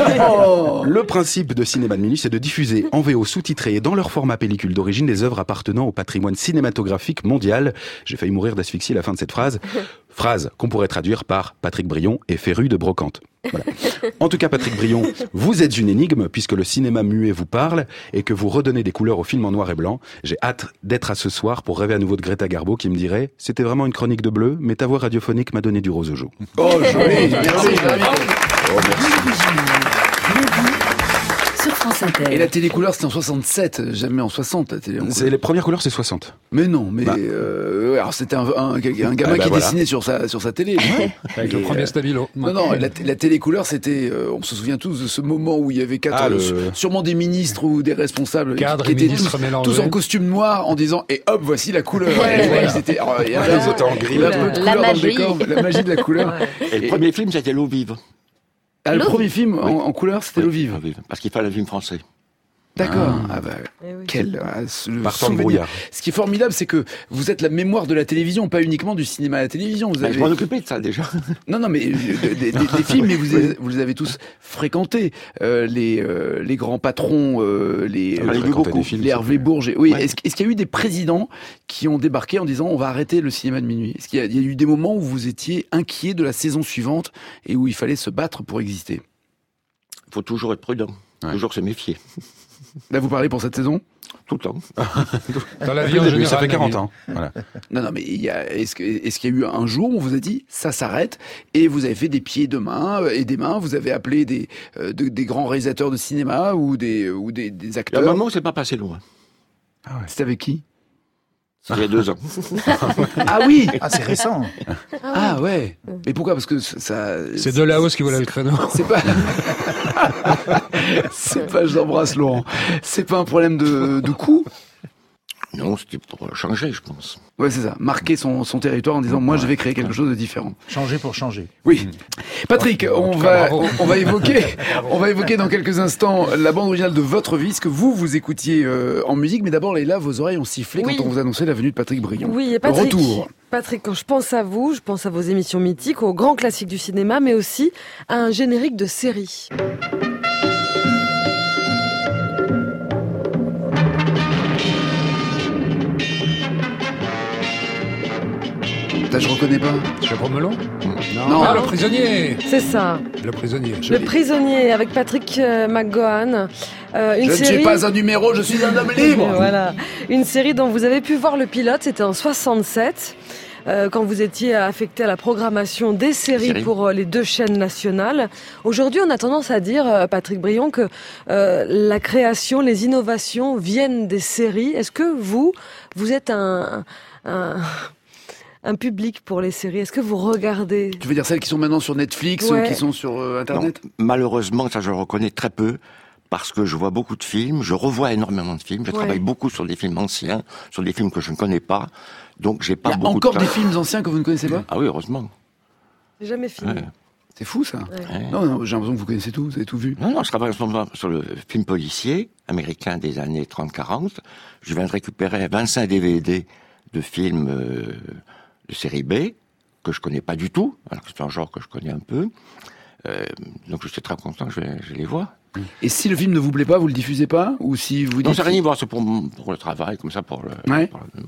Oh. Le principe de cinéma de minuit, c'est de diffuser en V O sous-titré et dans leur format pellicule d'origine des œuvres appartenant au patrimoine cinématographique mondial. J'ai failli mourir d'asphyxie à la fin de cette phrase. Phrase qu'on pourrait traduire par Patrick Brion est féru de brocante. Voilà. En tout cas, Patrick Brion, vous êtes une énigme puisque le cinéma muet vous parle et que vous redonnez des couleurs au film en noir et blanc. J'ai hâte d'être à ce soir pour rêver à nouveau de Greta Garbo qui me dirait « C'était vraiment une chronique de bleu, mais ta voix radiophonique m'a donné du rose aux joues. » Oh, joli. Merci. Oh, merci. Sur France Inter. Et la télé couleur, c'était en soixante-sept, jamais en soixante, la télé en c'est les premières couleurs, c'est soixante. Mais non, mais bah. euh, alors c'était un, un, un gamin ah bah qui voilà. dessinait sur sa sur sa télé. Ouais. Avec et le premier stabilo. Non, non, la, la télé couleur, c'était, euh, on se souvient tous de ce moment où il y avait quatre, ah, le... sûrement des ministres ou des responsables Cadre qui et étaient tous, tous en costume noir en disant et hop, voici la couleur. Ouais, et ouais. ils étaient, alors, il y avait ils étaient en gris. un peu de La couleur dans le magie. décor, la magie de la couleur. Et le premier film, c'était L'eau vive. Ah, le L'eau premier film en, Oui. en couleur, c'était Oui, L'eau vive. L'eau vive. Parce qu'il fallait un film français. D'accord. Ah, bah, Eh oui. quel ah, ce- le Partant de souvenir. brouillard. Ce qui est formidable, c'est que vous êtes la mémoire de la télévision, pas uniquement du cinéma à la télévision. Vous Bah, avez... je m'en occupais de ça déjà. Non, non, mais euh, des, des- des films, mais vous, avez- vous les avez tous fréquentés. Euh, les, euh, les grands patrons, euh, les, Ah, euh, je vu fréquentais beaucoup. des films, les c'est Hervé vrai. Bourges. Oui, Ouais. est-ce, est-ce qu'il y a eu des présidents qui ont débarqué en disant on va arrêter le cinéma de minuit? Est-ce qu'il y a, il y a eu des moments où vous étiez inquiet de la saison suivante et où il fallait se battre pour exister? Il faut toujours être prudent. Ouais. Toujours se méfier. Là, vous parlez pour cette saison? Tout le temps. Dans la vie Depuis en le début, général, ça fait Nagui. quarante ans. Voilà. Non, non, mais il y a, est-ce, que, est-ce qu'il y a eu un jour où on vous a dit ça s'arrête et vous avez fait des pieds de main et des mains, vous avez appelé des, euh, de- des grands réalisateurs de cinéma ou des, ou des, des Il y a acteurs? un moment où c'est pas passé loin. C'était avec qui? Il y a deux ans. Ah oui. Ah, c'est récent. Ah ouais. Mais pourquoi? Parce que ça... C'est de la hausse qui volait le créneau. C'est pas... c'est pas, j'embrasse Laurent. C'est pas un problème de, de coût? Non, c'était pour changer, je pense. Ouais, c'est ça. Marquer son, son territoire en disant, moi, je vais créer quelque chose de différent. Changer pour changer. Oui. Patrick, on va, on, on va évoquer, on va évoquer dans quelques instants la bande originale de votre vie, ce que vous, vous écoutiez euh, en musique. Mais d'abord, Leïla, vos oreilles ont sifflé Oui. quand on vous annonçait la venue de Patrick Brion. Oui, et Patrick, Le retour. Patrick, quand je pense à vous, je pense à vos émissions mythiques, aux grands classiques du cinéma, mais aussi à un générique de série. Là, je reconnais pas. Chapeau melon? Non. Non. Ah, le prisonnier. C'est ça. Le prisonnier. Le prisonnier avec Patrick euh, McGowan. Euh, une je série... ne suis pas un numéro, je suis un homme libre. Voilà. Une série dont vous avez pu voir le pilote, c'était en soixante-sept. Euh, quand vous étiez affecté à la programmation des séries Série. pour euh, les deux chaînes nationales. Aujourd'hui, on a tendance à dire, euh, Patrick Brion, que euh, la création, les innovations viennent des séries. Est-ce que vous, vous êtes un, un, un public pour les séries? Est-ce que vous regardez? Tu veux dire celles qui sont maintenant sur Netflix, Ouais. ou qui sont sur euh, Internet? Non, malheureusement, ça je le reconnais très peu, parce que je vois beaucoup de films, je revois énormément de films, je Ouais. travaille beaucoup sur des films anciens, sur des films que je ne connais pas, donc j'ai pas Il y a beaucoup encore de des temps. films anciens que vous ne connaissez pas? Ah oui, heureusement. J'ai jamais fini. Ouais. C'est fou, ça. Ouais. Non, non, j'ai l'impression que vous connaissez tout, vous avez tout vu. Non, non, je travaille en ce moment sur le film policier américain des années trente quarante. Je viens de récupérer vingt-cinq D V D de films euh, de série B, que je connais pas du tout, alors que c'est un genre que je connais un peu. Euh, donc je suis très content, je, vais- je les vois. Et si le film ne vous plaît pas, vous le diffusez pas? Ou si vous Non, dites... c'est rien, bon, c'est pour, pour le travail, comme ça, pour le... Ouais. pour le-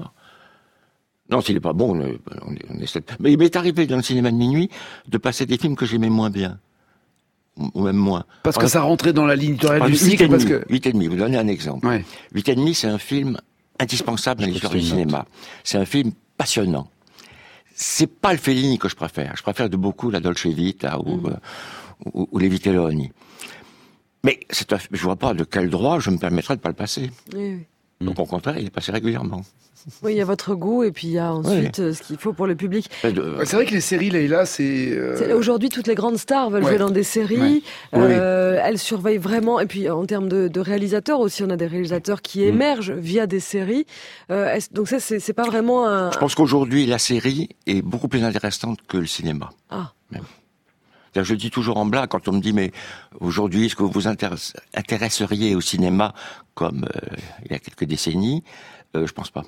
non, s'il est pas bon, on, est- on, est- on essaie de... Mais il m'est arrivé dans le cinéma de minuit de passer des films que j'aimais moins bien. Ou ou même moins. Parce que Par ça rentrait dans la ligne éditoriale Par du exemple, cycle, huit et parce demi, que... huit et demi, vous donnez un exemple. Ouais. Huit et demi, c'est un film indispensable dans l'histoire du cinéma. C'est un film passionnant. C'est pas le Fellini que je préfère. Je préfère de beaucoup la Dolce Vita ou, Mm. euh, ou, ou les Vitelloni. Mais c'est un, je vois pas de quel droit je me permettrais de pas le passer. Oui, oui. Donc au contraire, il est passé régulièrement. Oui, il y a votre goût et puis il y a ensuite euh, ce qu'il faut pour le public. Et de- Ouais, c'est vrai que les séries, Leïla, c'est... euh, C'est- Aujourd'hui, toutes les grandes stars veulent Ouais. jouer dans des séries. Ouais. Euh, Elles surveillent vraiment. Et puis, en termes de, de réalisateurs aussi, on a des réalisateurs qui émergent via des séries. Euh, est-ce- donc ça, c'est c'est pas vraiment un... Je pense qu'aujourd'hui, la série est beaucoup plus intéressante que le cinéma. Ah. Même. C'est-à-dire, je dis toujours en blague quand on me dit, mais aujourd'hui, est-ce que vous vous intéresse- intéresseriez au cinéma comme euh, il y a quelques décennies? euh, Je pense pas.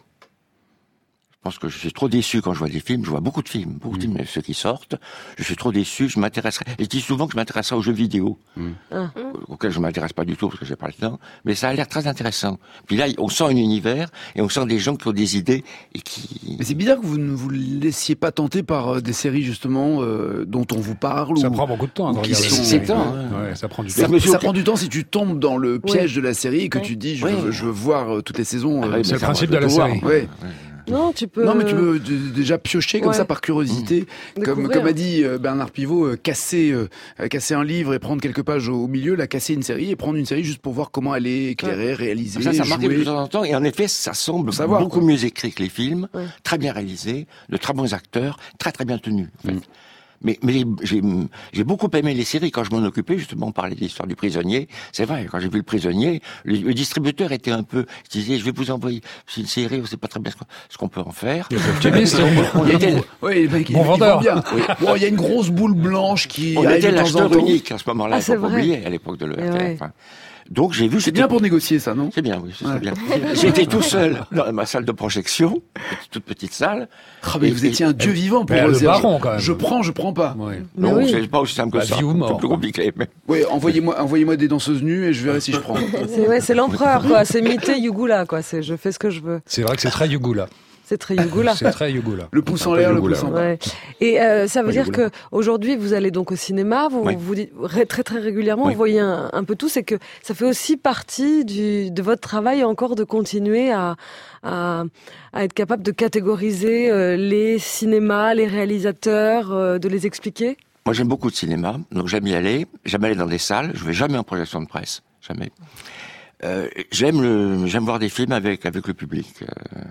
Je pense que je suis trop déçu quand je vois des films. Je vois beaucoup de films, beaucoup de films, ceux qui sortent. Je suis trop déçu. Je m'intéresserai. Et je dis souvent que je m'intéresserai aux jeux vidéo, Ah. auxquels je m'intéresse pas du tout parce que j'ai pas le temps. Mais ça a l'air très intéressant. Puis là, on sent un univers et on sent des gens qui ont des idées et qui. Mais c'est bizarre que vous ne vous laissiez pas tenter par euh, des séries, justement, euh, dont on vous parle. Ça ou... prend beaucoup de temps. hein, ou de qui regarder sont- une C'est série. temps, hein. Ouais, ça prend du Ça, temps. ça prend du temps si tu tombes dans le piège de la série et que Ouais. tu dis, je, Ouais. veux, je veux voir euh, toutes les saisons. Ah euh, oui, mais C'est le ça, principe moi, de je la veux série. tout Ouais. Non, tu peux... Non, mais tu peux d- déjà piocher comme Ouais. ça par curiosité, comme, Découvrir. comme a dit euh, Bernard Pivot, euh, casser, euh, casser un livre et prendre quelques pages au, au milieu, la casser une série et prendre une série juste pour voir comment elle est éclairée, réalisée, Ça, ça m'arrive jouée. de temps en temps, et en effet, ça semble Savoir, beaucoup quoi. mieux écrit que les films, Ouais. très bien réalisé, de très bons acteurs, très très bien tenus. En fait. Mm. Mais, mais j'ai, j'ai beaucoup aimé les séries quand je m'en occupais, justement, on parlait de l'histoire du prisonnier. C'est vrai, quand j'ai vu le prisonnier, le, le distributeur était un peu, il disait, je vais vous envoyer, c'est une série, on sait pas très bien ce qu'on, ce qu'on peut en faire. Il est optimiste. On était, Ouais, les mecs, Bon ils- ils vendeur. vont bien. Bon, il y a une grosse boule blanche qui on arrive était de temps en l'acheteur temps. unique à ce moment-là, Ah, il c'est faut pas vrai. oublier, à l'époque de l'E R T F. ouais. hein. Donc j'ai vu, C'est j'étais bien pour négocier ça, non? C'est bien, oui, c'est Ouais. bien. J'étais tout seul dans ma salle de projection, toute petite salle. Ah, mais Et- vous étiez un dieu vivant pour Mais eux, le c'est- baron, je- quand même. Je prends, je prends pas. Ouais. Mais Non, oui. c'est pas aussi simple que Bah, ça. vie ou C'est mort. plus compliqué. Mais... Ouais, envoyez-moi, envoyez-moi des danseuses nues et je verrai si je prends. C'est ouais, c'est l'empereur, quoi. C'est Mité Yugula, quoi. C'est je fais ce que je veux. C'est vrai que c'est très Yugula. C'est très Yugula. C'est très Yugula. Le pouce Un en peu l'air, le Yugula, pouce en bas. Ouais. Et euh, ça veut Ouais, dire Yugula. que aujourd'hui vous allez donc au cinéma, vous Oui. vous dites ré- très très régulièrement, Oui. vous voyez un, un peu tout, c'est que ça fait aussi partie du, de votre travail encore de continuer à, à, à être capable de catégoriser euh, les cinémas, les réalisateurs, euh, de les expliquer. Moi, j'aime beaucoup le cinéma, donc j'aime y aller. J'aime aller dans des salles. Je vais jamais en projection de presse, jamais. Euh, j'aime le, j'aime voir des films avec avec le public. Euh,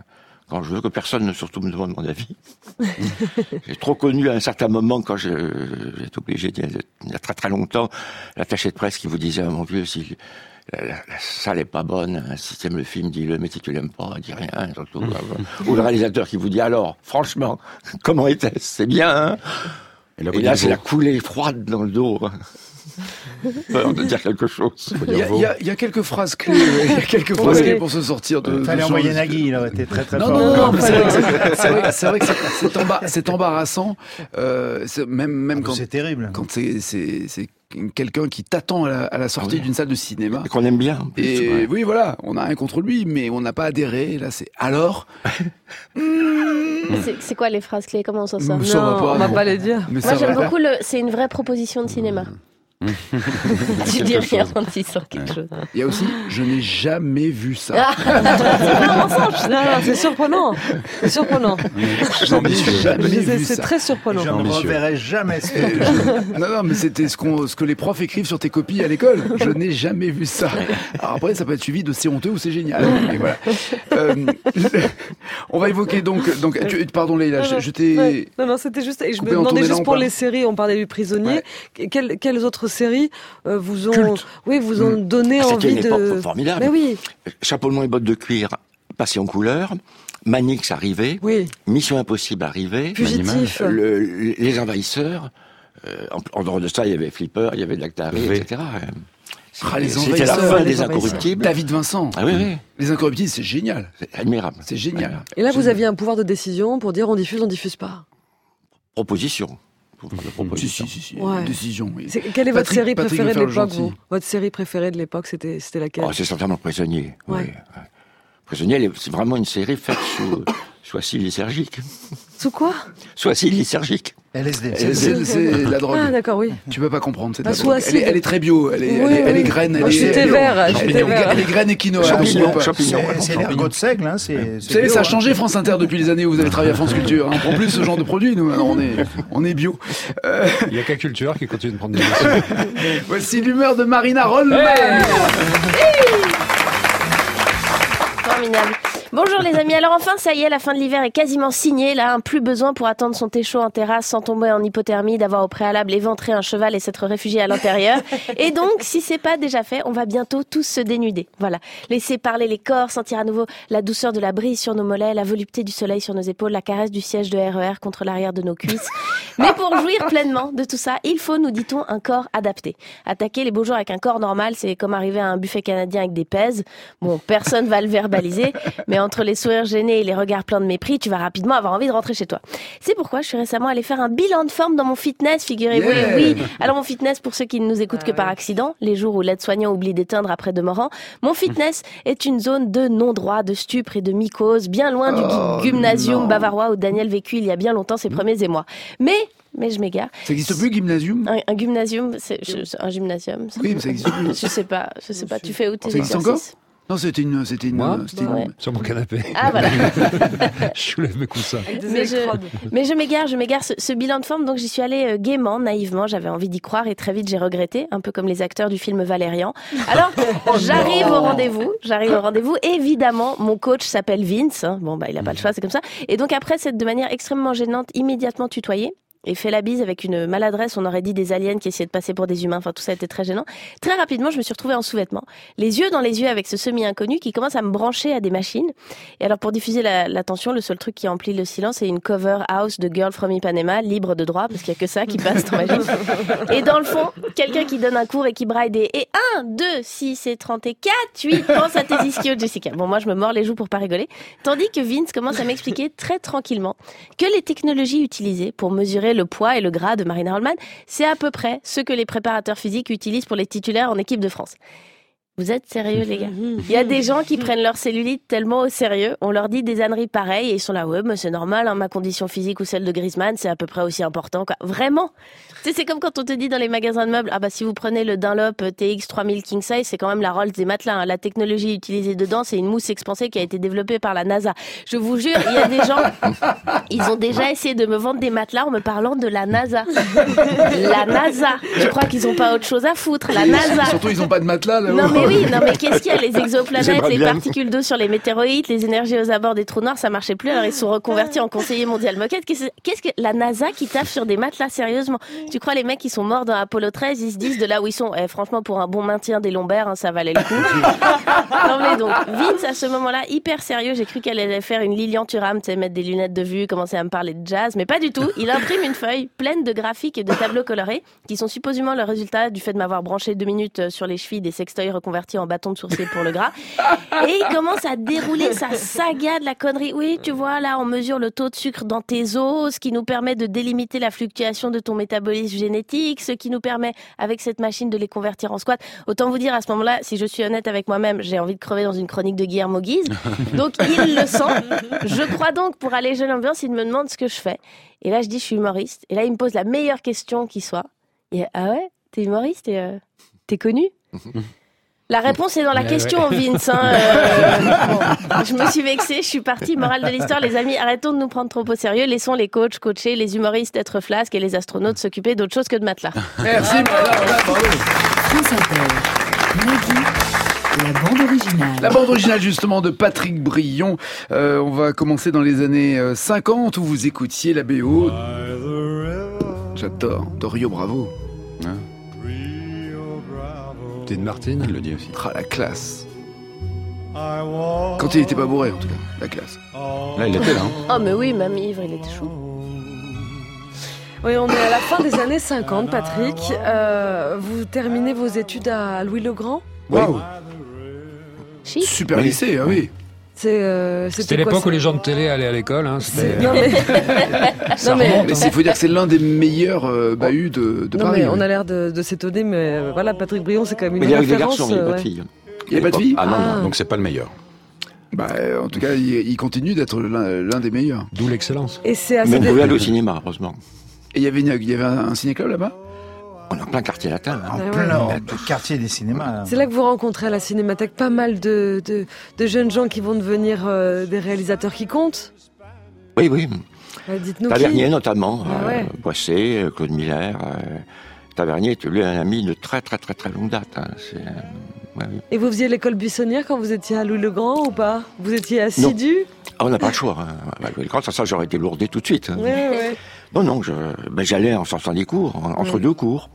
quand je veux, que personne ne surtout me demande mon avis. J'ai trop connu à un certain moment, quand je, j'étais obligé, il y a très très longtemps, l'attaché de presse qui vous disait, ah, mon vieux, si la, la, la salle est pas bonne, hein, si tu aimes le film, dis-le, mais si tu l'aimes pas, dis rien. Surtout, ou le réalisateur qui vous dit, alors, franchement, comment était-ce? C'est bien, hein? Et là, Et là c'est la coulée froide dans le dos. Peur de dire quelque chose. Il y, a, il, y a, il y a quelques phrases clés, il y a quelques phrases clés pour se sortir de. Il fallait envoyer Nagui, il aurait été très très non, fort. Non, non, non, c'est vrai, c'est vrai, c'est vrai que c'est, c'est, embar- c'est embarrassant, euh, c'est même même ah, quand c'est terrible. Quand c'est c'est c'est quelqu'un qui t'attend à la, à la sortie ah oui. d'une salle de cinéma et qu'on aime bien. En plus, et ouais. oui, voilà, on a rien contre lui, mais on n'a pas adhéré. Là, c'est alors. mmh... c'est, c'est quoi les phrases clés? Comment on s'en sort? Non, ça va pas, on va pas les dire. Mais moi, j'aime beaucoup le. C'est une vraie proposition de cinéma. Tu dis rien quand il sort quelque chose. Il y a aussi, je n'ai jamais vu ça. c'est pas un mensonge. Non, non, c'est surprenant. C'est surprenant. J'en ai jamais c'est, vu c'est ça. très surprenant. Je ne reverrai jamais ça. je... Non, non, mais c'était ce, qu'on, ce que les profs écrivent sur tes copies à l'école. Je n'ai jamais vu ça. Alors après, ça peut être suivi de c'est honteux ou c'est génial. Et voilà. Euh, on va évoquer donc, donc tu, pardon Leïla, je, je t'ai. Ouais. Non, non, c'était juste. Et je me demandais juste pour les séries, on parlait du Prisonnier. Ouais. Quelles, quelles autres séries euh, vous ont, Culte. oui, vous ont donné ah, envie c'était une de. époque formidable. Mais oui. Chapeau de et bottes de cuir, Passion couleur, Manix arrivait, oui. Mission impossible arrivait, Fugitif, le, les envahisseurs. Euh, en, en dehors de ça, il y avait Flipper, il y avait Dactari, et cetera. Ah, les C'était la fin des Incorruptibles. David Vincent. Ah oui, oui. Les Incorruptibles, c'est génial. C'est admirable. C'est génial. Et là, génial. vous aviez un pouvoir de décision pour dire on diffuse, on diffuse pas. Proposition. Si, si, si, si. Ouais. Décision, oui. C'est, quelle est votre Patrick, série Patrick préférée de l'époque, vous Votre série préférée de l'époque, c'était, c'était laquelle? Oh, c'est certainement Prisonnier. Ouais. Oui. Prisonnier, c'est vraiment une série faite sous, sous acide lysergique. Sous quoi? Sous acide lysergique. L S D. C'est, c'est, c'est la drogue. Ah, d'accord, oui. Tu peux pas comprendre, c'est ah, la drogue. Elle est, elle est très bio, elle est, oui, elle est, elle est graine, elle est. J'étais vert, elle, j'étais est, vert. Elle est graine et quinoa. Champignons, champignons. C'est, c'est l'ergot de seigle, hein. C'est, vous savez, ça a changé hein. France Inter depuis les années où vous avez travaillé à France Culture. Hein. On prend plus ce genre de produit, nous. Alors on est, on est bio. Euh... Il y a qu'à Culture qui continue de prendre des choses. Voici l'humeur de Marina Rollman. Hey Formidable. Bonjour les amis, alors enfin ça y est, la fin de l'hiver est quasiment signée, là, hein, plus besoin pour attendre son thé chaud en terrasse sans tomber en hypothermie, d'avoir au préalable éventré un cheval et s'être réfugié à l'intérieur. Et donc, si c'est pas déjà fait, on va bientôt tous se dénuder. Voilà, laisser parler les corps, sentir à nouveau la douceur de la brise sur nos mollets, la volupté du soleil sur nos épaules, la caresse du siège de R E R contre l'arrière de nos cuisses. Mais pour jouir pleinement de tout ça, il faut, nous dit-on, un corps adapté. Attaquer les beaux jours avec un corps normal, c'est comme arriver à un buffet canadien avec des pèses. Bon, personne va le verbaliser, mais entre les sourires gênés et les regards pleins de mépris, tu vas rapidement avoir envie de rentrer chez toi. C'est pourquoi je suis récemment allée faire un bilan de forme dans mon fitness, figurez-vous. Yeah. Oui, alors mon fitness, pour ceux qui ne nous écoutent ah, que par accident, les jours où l'aide-soignant oublie d'éteindre après demeurant, mon fitness est une zone de non-droit, de stupre et de mycose, bien loin du oh, gymnasium non. bavarois où Daniel vécut il y a bien longtemps ses mmh. premiers émois. Mais Mais je m'égare. Ça n'existe plus, gymnasium? Un, un gymnasium, c'est, je, un gymnasium. Oui, mais ça existe plus. Je sais pas, je sais pas. Tu fais où tes ça exercices? Encore non, c'était une, c'était une, Moi, c'était ouais. une... sur mon canapé. Ah voilà. Je soulève mes coussins. Mais je, mais je m'égare, je m'égare. Ce, ce bilan de forme, donc j'y suis allée euh, gaiement, naïvement. J'avais envie d'y croire et très vite j'ai regretté, un peu comme les acteurs du film Valérian. Alors, j'arrive au rendez-vous, j'arrive au rendez-vous. Évidemment, mon coach s'appelle Vince. Hein. Bon bah il a pas le choix, c'est comme ça. Et donc après, c'est de manière extrêmement gênante, immédiatement tutoyé. Et fait la bise avec une maladresse, on aurait dit des aliens qui essayaient de passer pour des humains, enfin tout ça était très gênant. Très rapidement, je me suis retrouvée en sous-vêtements, les yeux dans les yeux avec ce semi-inconnu qui commence à me brancher à des machines. Et alors pour diffuser la, l'attention, le seul truc qui emplit le silence, c'est une cover house de Girl from Ipanema, libre de droit, parce qu'il y a que ça qui passe dans ma vie. Et dans le fond, quelqu'un qui donne un cours et qui braille des et un, deux, six et trente et quatre, huit, pense à tes ischios, Jessica. Bon, moi je me mords les joues pour pas rigoler. Tandis que Vince commence à m'expliquer très tranquillement que les technologies utilisées pour mesurer le poids et le gras de Marina Rollman, c'est à peu près ce que les préparateurs physiques utilisent pour les titulaires en équipe de France. Vous êtes sérieux, les gars? Il y a des gens qui prennent leur cellulite tellement au sérieux, on leur dit des âneries pareilles et ils sont là, ouais, mais c'est normal, hein, ma condition physique ou celle de Griezmann, c'est à peu près aussi important, quoi. Vraiment? Tu sais, c'est comme quand on te dit dans les magasins de meubles, ah bah si vous prenez le Dunlop T X trois mille King Size, c'est quand même la Rolls des matelas, hein. La technologie utilisée dedans, c'est une mousse expansée qui a été développée par la NASA. Je vous jure, il y a des gens, ils ont déjà essayé de me vendre des matelas en me parlant de la NASA. La NASA! Je crois qu'ils ont pas autre chose à foutre, la NASA! Surtout, ils ont pas de matelas, là. Non mais Mais oui, non, mais qu'est-ce qu'il y a? Les exoplanètes, J'aimerais les bien. particules d'eau sur les météorites, les énergies aux abords des trous noirs, ça marchait plus. Alors ils sont reconvertis en conseillers mondial moquette. Qu'est-ce, qu'est-ce que la NASA qui taffe sur des matelas, sérieusement? Tu crois les mecs qui sont morts dans Apollo treize, ils se disent de là où ils sont, eh, franchement, pour un bon maintien des lombaires, hein, ça valait le coup. Non mais donc, Vince, à ce moment-là, hyper sérieux, j'ai cru qu'elle allait faire une Lilian Thuram, tu sais, mettre des lunettes de vue, commencer à me parler de jazz, mais pas du tout. Il imprime une feuille pleine de graphiques et de tableaux colorés, qui sont supposément le résultat du fait de m'avoir branché deux minutes sur les chevilles des sextoys reconvertis en bâtons de sourcil pour le gras. Et il commence à dérouler sa saga de la connerie. Oui, tu vois, là, on mesure le taux de sucre dans tes os, ce qui nous permet de délimiter la fluctuation de ton métabolisme génétique, ce qui nous permet, avec cette machine, de les convertir en squat. Autant vous dire, à ce moment-là, si je suis honnête avec moi-même, j'ai envie de crever dans une chronique de Guillermo Guise. Donc, il le sent. Je crois donc, pour alléger l'ambiance, il me demande ce que je fais. Et là, je dis, je suis humoriste. Et là, il me pose la meilleure question qui soit. Et, ah ouais, t'es humoriste et euh, t'es connu? La réponse est dans la Ouais, question, ouais. Vince. Hein, euh, bon, je me suis vexée, je suis partie. Morale de l'histoire, les amis, arrêtons de nous prendre trop au sérieux. Laissons les coachs coacher, les humoristes être flasques et les astronautes s'occuper d'autre chose que de matelas. Merci, bravo. France Inter. Nagui, la bande originale. La bande originale justement de Patrick Brion. Euh, on va commencer dans les années euh, cinquante où vous écoutiez la B O. J'adore. De Rio Bravo. Hein T'es de Martine? Il le dit aussi. Ah, la classe. Quand il était pas bourré en tout cas. La classe. Là, il était là. Hein. Oh, mais oui, même ivre, il était chaud. Oui, on est à la fin des années cinquante, Patrick. Euh, vous terminez vos études à Louis-le-Grand? Waouh. Chic. Super Oui. lycée, ah oui. C'est, euh, C'était quoi, l'époque ça où les gens de télé allaient à l'école. Hein. C'est- C'était... Non mais, Ça non, mais- remonte, Mais il faut dire que c'est l'un des meilleurs euh, bahuts de, de non, Paris. mais on oui. a l'air de, de s'étonner, mais euh, voilà, Patrick Brion, c'est quand même une Mais il y avait des référence. garçons, il n'y avait euh, pas de ouais. filles. Il n'y avait pas de filles Ah non, Ah. non. Donc c'est pas le meilleur. Bah, euh, en tout cas, il, il continue d'être l'un, l'un des meilleurs. D'où l'excellence. Et c'est assez. Mais on dé- pouvait aller au cinéma, heureusement. Et il y avait, une- il y avait un, un ciné-club là-bas? On a plein quartier latin. hein. En Ah ouais. plein dans le quartier des cinémas. là. C'est là que vous rencontrez à la Cinémathèque pas mal de, de, de jeunes gens qui vont devenir euh, des réalisateurs qui comptent. Oui, oui. Euh, dites-nous Tavernier qui. notamment, Ah euh, ouais. Boissé, euh, Claude Miller. Euh, Tavernier était lui un ami de très très très très longue date. Hein. C'est, euh, ouais, oui. Et vous faisiez l'école buissonnière quand vous étiez à Louis-le-Grand ou pas? Vous étiez assidu? Ah, on n'a pas le choix. Hein. Quand ça, ça j'aurais été lourdé tout de suite. hein. Oui, oui. Non, non, je, ben, j'allais en sortant des cours, en- entre Ouais. deux cours.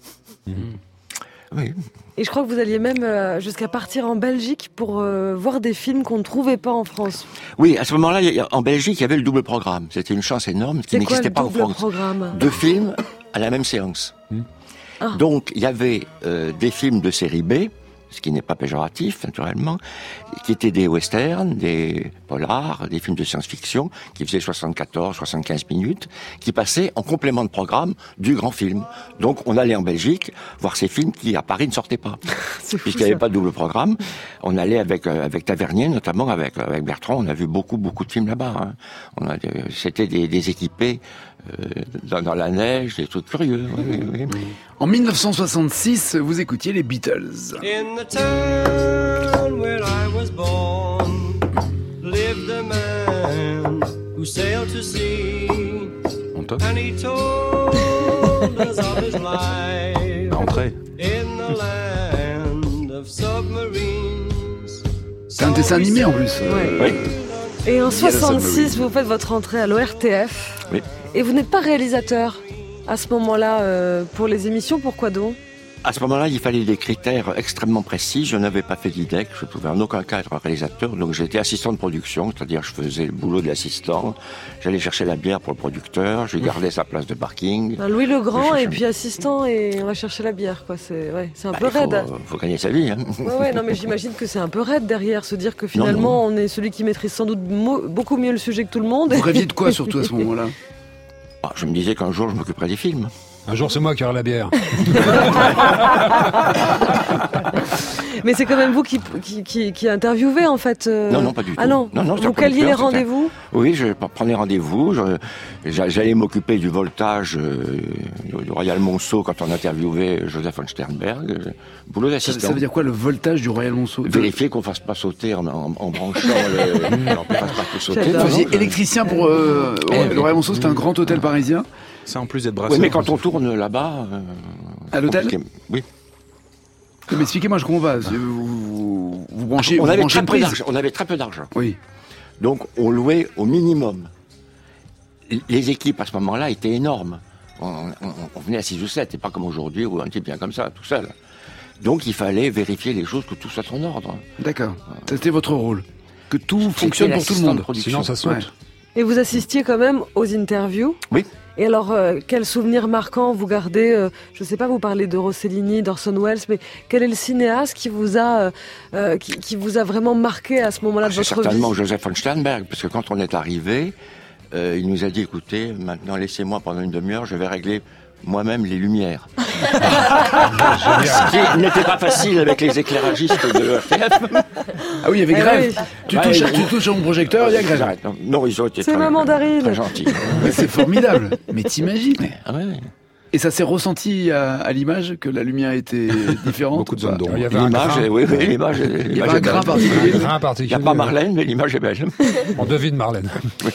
Oui. Et je crois que vous alliez même euh, jusqu'à partir en Belgique pour euh, voir des films qu'on ne trouvait pas en France. Oui, à ce moment-là, il y a- en Belgique, il y avait le double programme. C'était une chance énorme qui C'est quoi n'existait le pas en double France. programme? Deux films à la même séance. Ah. Donc, il y avait euh, des films de série B, ce qui n'est pas péjoratif, naturellement, qui étaient des westerns, des polars, des films de science-fiction, qui faisaient soixante-quatorze, soixante-quinze minutes, qui passaient en complément de programme du grand film. Donc, on allait en Belgique voir ces films qui, à Paris, ne sortaient pas. C'est fou, Puisqu'il n'y avait ça. pas de double programme, on allait avec euh, avec Tavernier, notamment avec avec Bertrand, on a vu beaucoup beaucoup de films là-bas. Hein. On a des- c'était des, des équipés euh, dans, dans la neige, des trucs curieux. Oui, oui, oui. En mille neuf cent soixante-six, vous écoutiez les Beatles. In the town where I was born lived a man who sailed to sea, On top. and he told us of his life Rentrée. in the land of submarines. C'est un dessin animé en plus. euh, Ouais. Et en Il y a la soixante-six, submarine. vous faites votre entrée à l'O R T F. Oui. Et vous n'êtes pas réalisateur à ce moment-là euh, pour les émissions. Pourquoi donc? À ce moment-là, il fallait des critères extrêmement précis. Je n'avais pas fait d'I D E C, je pouvais en aucun cas être réalisateur, donc j'étais assistant de production, c'est-à-dire je faisais le boulot de l'assistant, j'allais chercher la bière pour le producteur, je gardais sa place de parking. Un Louis Je Legrand cherche et un- puis assistant et on va chercher la bière, quoi. C'est ouais, c'est un Bah, peu il faut, raide. euh, faut gagner sa vie. Hein. Ouais, ouais, non, mais j'imagine que c'est un peu raide derrière, se dire que finalement on est celui qui maîtrise sans doute mo- beaucoup mieux le sujet que tout le monde. Vous rêviez de quoi surtout à ce moment-là? Ah, je me disais qu'un jour je m'occuperais des films. Un jour, c'est moi qui aurai la bière. Mais c'est quand même vous qui, qui, qui, qui interviewez en fait. euh, Non, non, pas du Ah tout. non, Non, non, c'est un vous caliez les producteur, c'était- rendez-vous? Oui, je prenais rendez-vous, je- j'a- j'allais m'occuper du voltage euh, du Royal Monceau quand on interviewait Joseph von Sternberg, euh, boulot Ça, d'assistant. ça veut dire quoi le voltage du Royal Monceau? Vérifier qu'on fasse pas sauter en, en, en branchant le... on fasse pas tout sauter. J'adore. Vous non, faisiez je- électricien pour euh, le Royal Monceau, c'était un grand hôtel parisien. Ça en plus d'être Oui, brasseur. mais quand on tourne là-bas... euh, À l'hôtel? compliqué. Oui. Mais expliquez-moi, je comprends pas. Vous, vous, vous branchez, on, vous avait branchez très une peu prise. d'argent, on avait très peu d'argent. Oui. Donc, on louait au minimum. Les équipes, à ce moment-là, étaient énormes. On, on, on venait à six ou sept, et pas comme aujourd'hui, où un type vient comme ça, tout seul. Donc, il fallait vérifier les choses, que tout soit en ordre. D'accord. C'était votre rôle. Que tout fonctionne pour tout le monde. Sinon, ça saute. Ouais. Et vous assistiez quand même aux interviews. Oui. Et alors, euh, quel souvenir marquant vous gardez euh, Je ne sais pas, vous parlez de Rossellini, d'Orson Welles, mais quel est le cinéaste qui vous a, euh, euh, qui, qui vous a vraiment marqué à ce moment-là de C'est votre vie? certainement Joseph von Sternberg, parce que quand on est arrivé, euh, il nous a dit, écoutez, maintenant laissez-moi pendant une demi-heure, je vais régler moi-même les lumières. Ce qui n'était pas facile avec les éclairagistes de l'E R T F. Ah oui, il y avait Eh grève. oui. Tu, Ouais, touches, ils- tu touches à mon projecteur, il y a grève. J'arrête. Non, non, ils ont été C'est très, ma mandarine. très gentils. Mais c'est formidable. Mais t'imagines. Ah ouais, ouais. Et ça s'est ressenti à, à l'image que la lumière était différente. Beaucoup de ou pas zones d'ombre. Il y avait un L'image, grain. est- oui, oui, l'image, est- Il y l'image avait un est grain belle. particulier. Un grain Il n'y particulier. a pas Marlène, mais l'image est belle. On devine Marlène.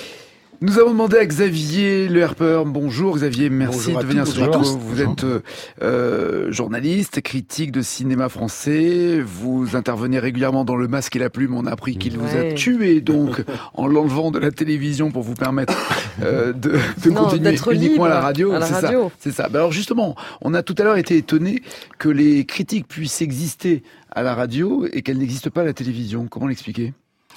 Nous avons demandé à Xavier Le Herper. Bonjour Xavier, merci Bonjour à de venir tous, sur le bonjour. plateau. Vous êtes euh, euh, journaliste, critique de cinéma français. Vous intervenez régulièrement dans Le Masque et la Plume. On a appris qu'il vous a Ouais. tué donc en l'enlevant de la télévision pour vous permettre euh, de, de Non, continuer d'être uniquement à la libre radio. à la c'est radio. ça. C'est ça. Ben alors justement, on a tout à l'heure été étonné que les critiques puissent exister à la radio et qu'elles n'existent pas à la télévision. Comment l'expliquer ?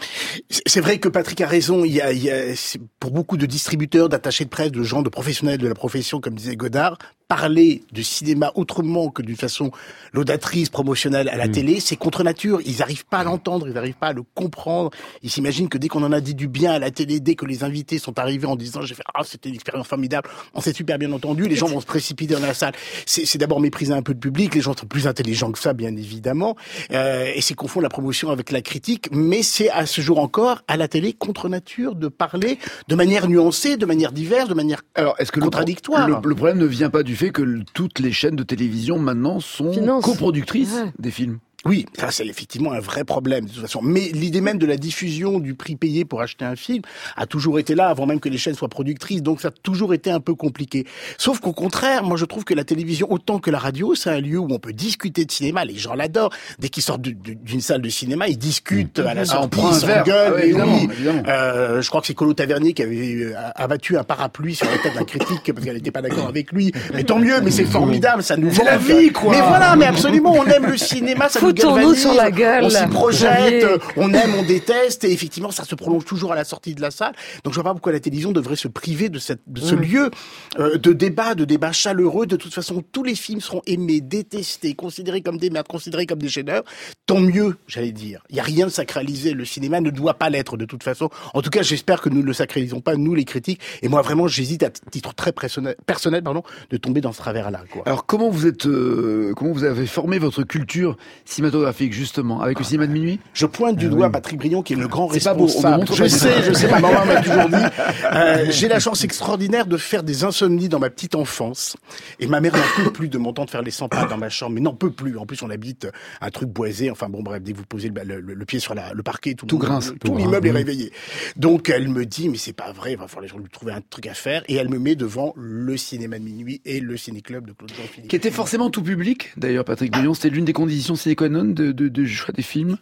C'est vrai que Patrick a raison. Il y a, il y a c'est- pour beaucoup de distributeurs, d'attachés de presse, de gens, de professionnels de la profession, comme disait Godard, parler de cinéma autrement que d'une façon laudatrice, promotionnelle à la Mmh. télé, c'est contre nature. Ils n'arrivent pas à l'entendre, ils n'arrivent pas à le comprendre. Ils s'imaginent que dès qu'on en a dit du bien à la télé, dès que les invités sont arrivés en disant j'ai fait ah c'était une expérience formidable, on s'est super bien entendu, les gens vont se précipiter dans la salle. C'est, c'est d'abord mépriser un peu le public. Les gens sont plus intelligents que ça, bien évidemment, euh, et c'est confondre la promotion avec la critique. Mais c'est à ce jour encore à la télé contre nature de parler de manière nuancée, de manière diverse, de manière Alors, est-ce que le, contradictoire. le, le problème ne vient pas du fait que le- toutes les chaînes de télévision maintenant sont Finance. coproductrices Ouais. des films? Oui, ça c'est effectivement un vrai problème de toute façon. Mais l'idée même de la diffusion du prix payé pour acheter un film a toujours été là avant même que les chaînes soient productrices. Donc ça a toujours été un peu compliqué. Sauf qu'au contraire, moi je trouve que la télévision autant que la radio, c'est un lieu où on peut discuter de cinéma. Les gens l'adorent. Dès qu'ils sortent de- de- d'une salle de cinéma, ils discutent à la Ah, on sortie, prend un ils verre. s'engueulent. Ah ouais, et évidemment, oui. évidemment. Euh, je crois que c'est Colo Tavernier qui avait euh, abattu un parapluie sur la tête d'un critique parce qu'elle n'était pas d'accord avec lui. Mais tant mieux, mais c'est formidable, ça nous C'est la manque. vie, quoi. Mais voilà, mais absolument, on aime le cinéma, ça nous Foutons-nous galvanise. sur la gueule. On s'y projette, Xavier. euh, on aime, on déteste, et effectivement, ça se prolonge toujours à la sortie de la salle. Donc, je vois pas pourquoi la télévision devrait se priver de, cette, de ce Mmh. lieu euh, de débat, de débat chaleureux. De toute façon, tous les films seront aimés, détestés, considérés comme des merdes, considérés comme des chefs-d'œuvre. Tant mieux, j'allais dire. Il y a rien de sacralisé. Le cinéma ne doit pas l'être de toute façon. En tout cas, j'espère que nous ne le sacralisons pas, nous les critiques. Et moi, vraiment, j'hésite à titre très personnel, personnel pardon, de tomber dans ce travers-là. Quoi. Alors, comment vous êtes, euh, comment vous avez formé votre culture cinématographique justement avec le cinéma de minuit? Je pointe du Ah doigt oui. Patrick Brion, qui est le grand C'est pas beau, on me responsable. montre je pas. sais, je sais, ma maman m'a toujours dit. Euh, j'ai la chance extraordinaire de faire des insomnies dans ma petite enfance. Et ma mère n'en peut plus de m'entendre faire les cent pas dans ma chambre, mais n'en peut plus. En plus, on habite un truc boisé. Enfin bon, bref, dès que vous posez le, le, le pied sur la, le parquet, tout, Tout le monde- grince. tout, Tout l'immeuble grince. est réveillé. Donc, elle me dit, mais c'est pas vrai, il va falloir lui trouver un truc à faire. Et elle me met devant le cinéma de minuit et le ciné-club de Claude Jean-Philippe. Qui était forcément tout public, d'ailleurs, Patrick Brion. C'était l'une des conditions sine qua non de, de, de choix des films.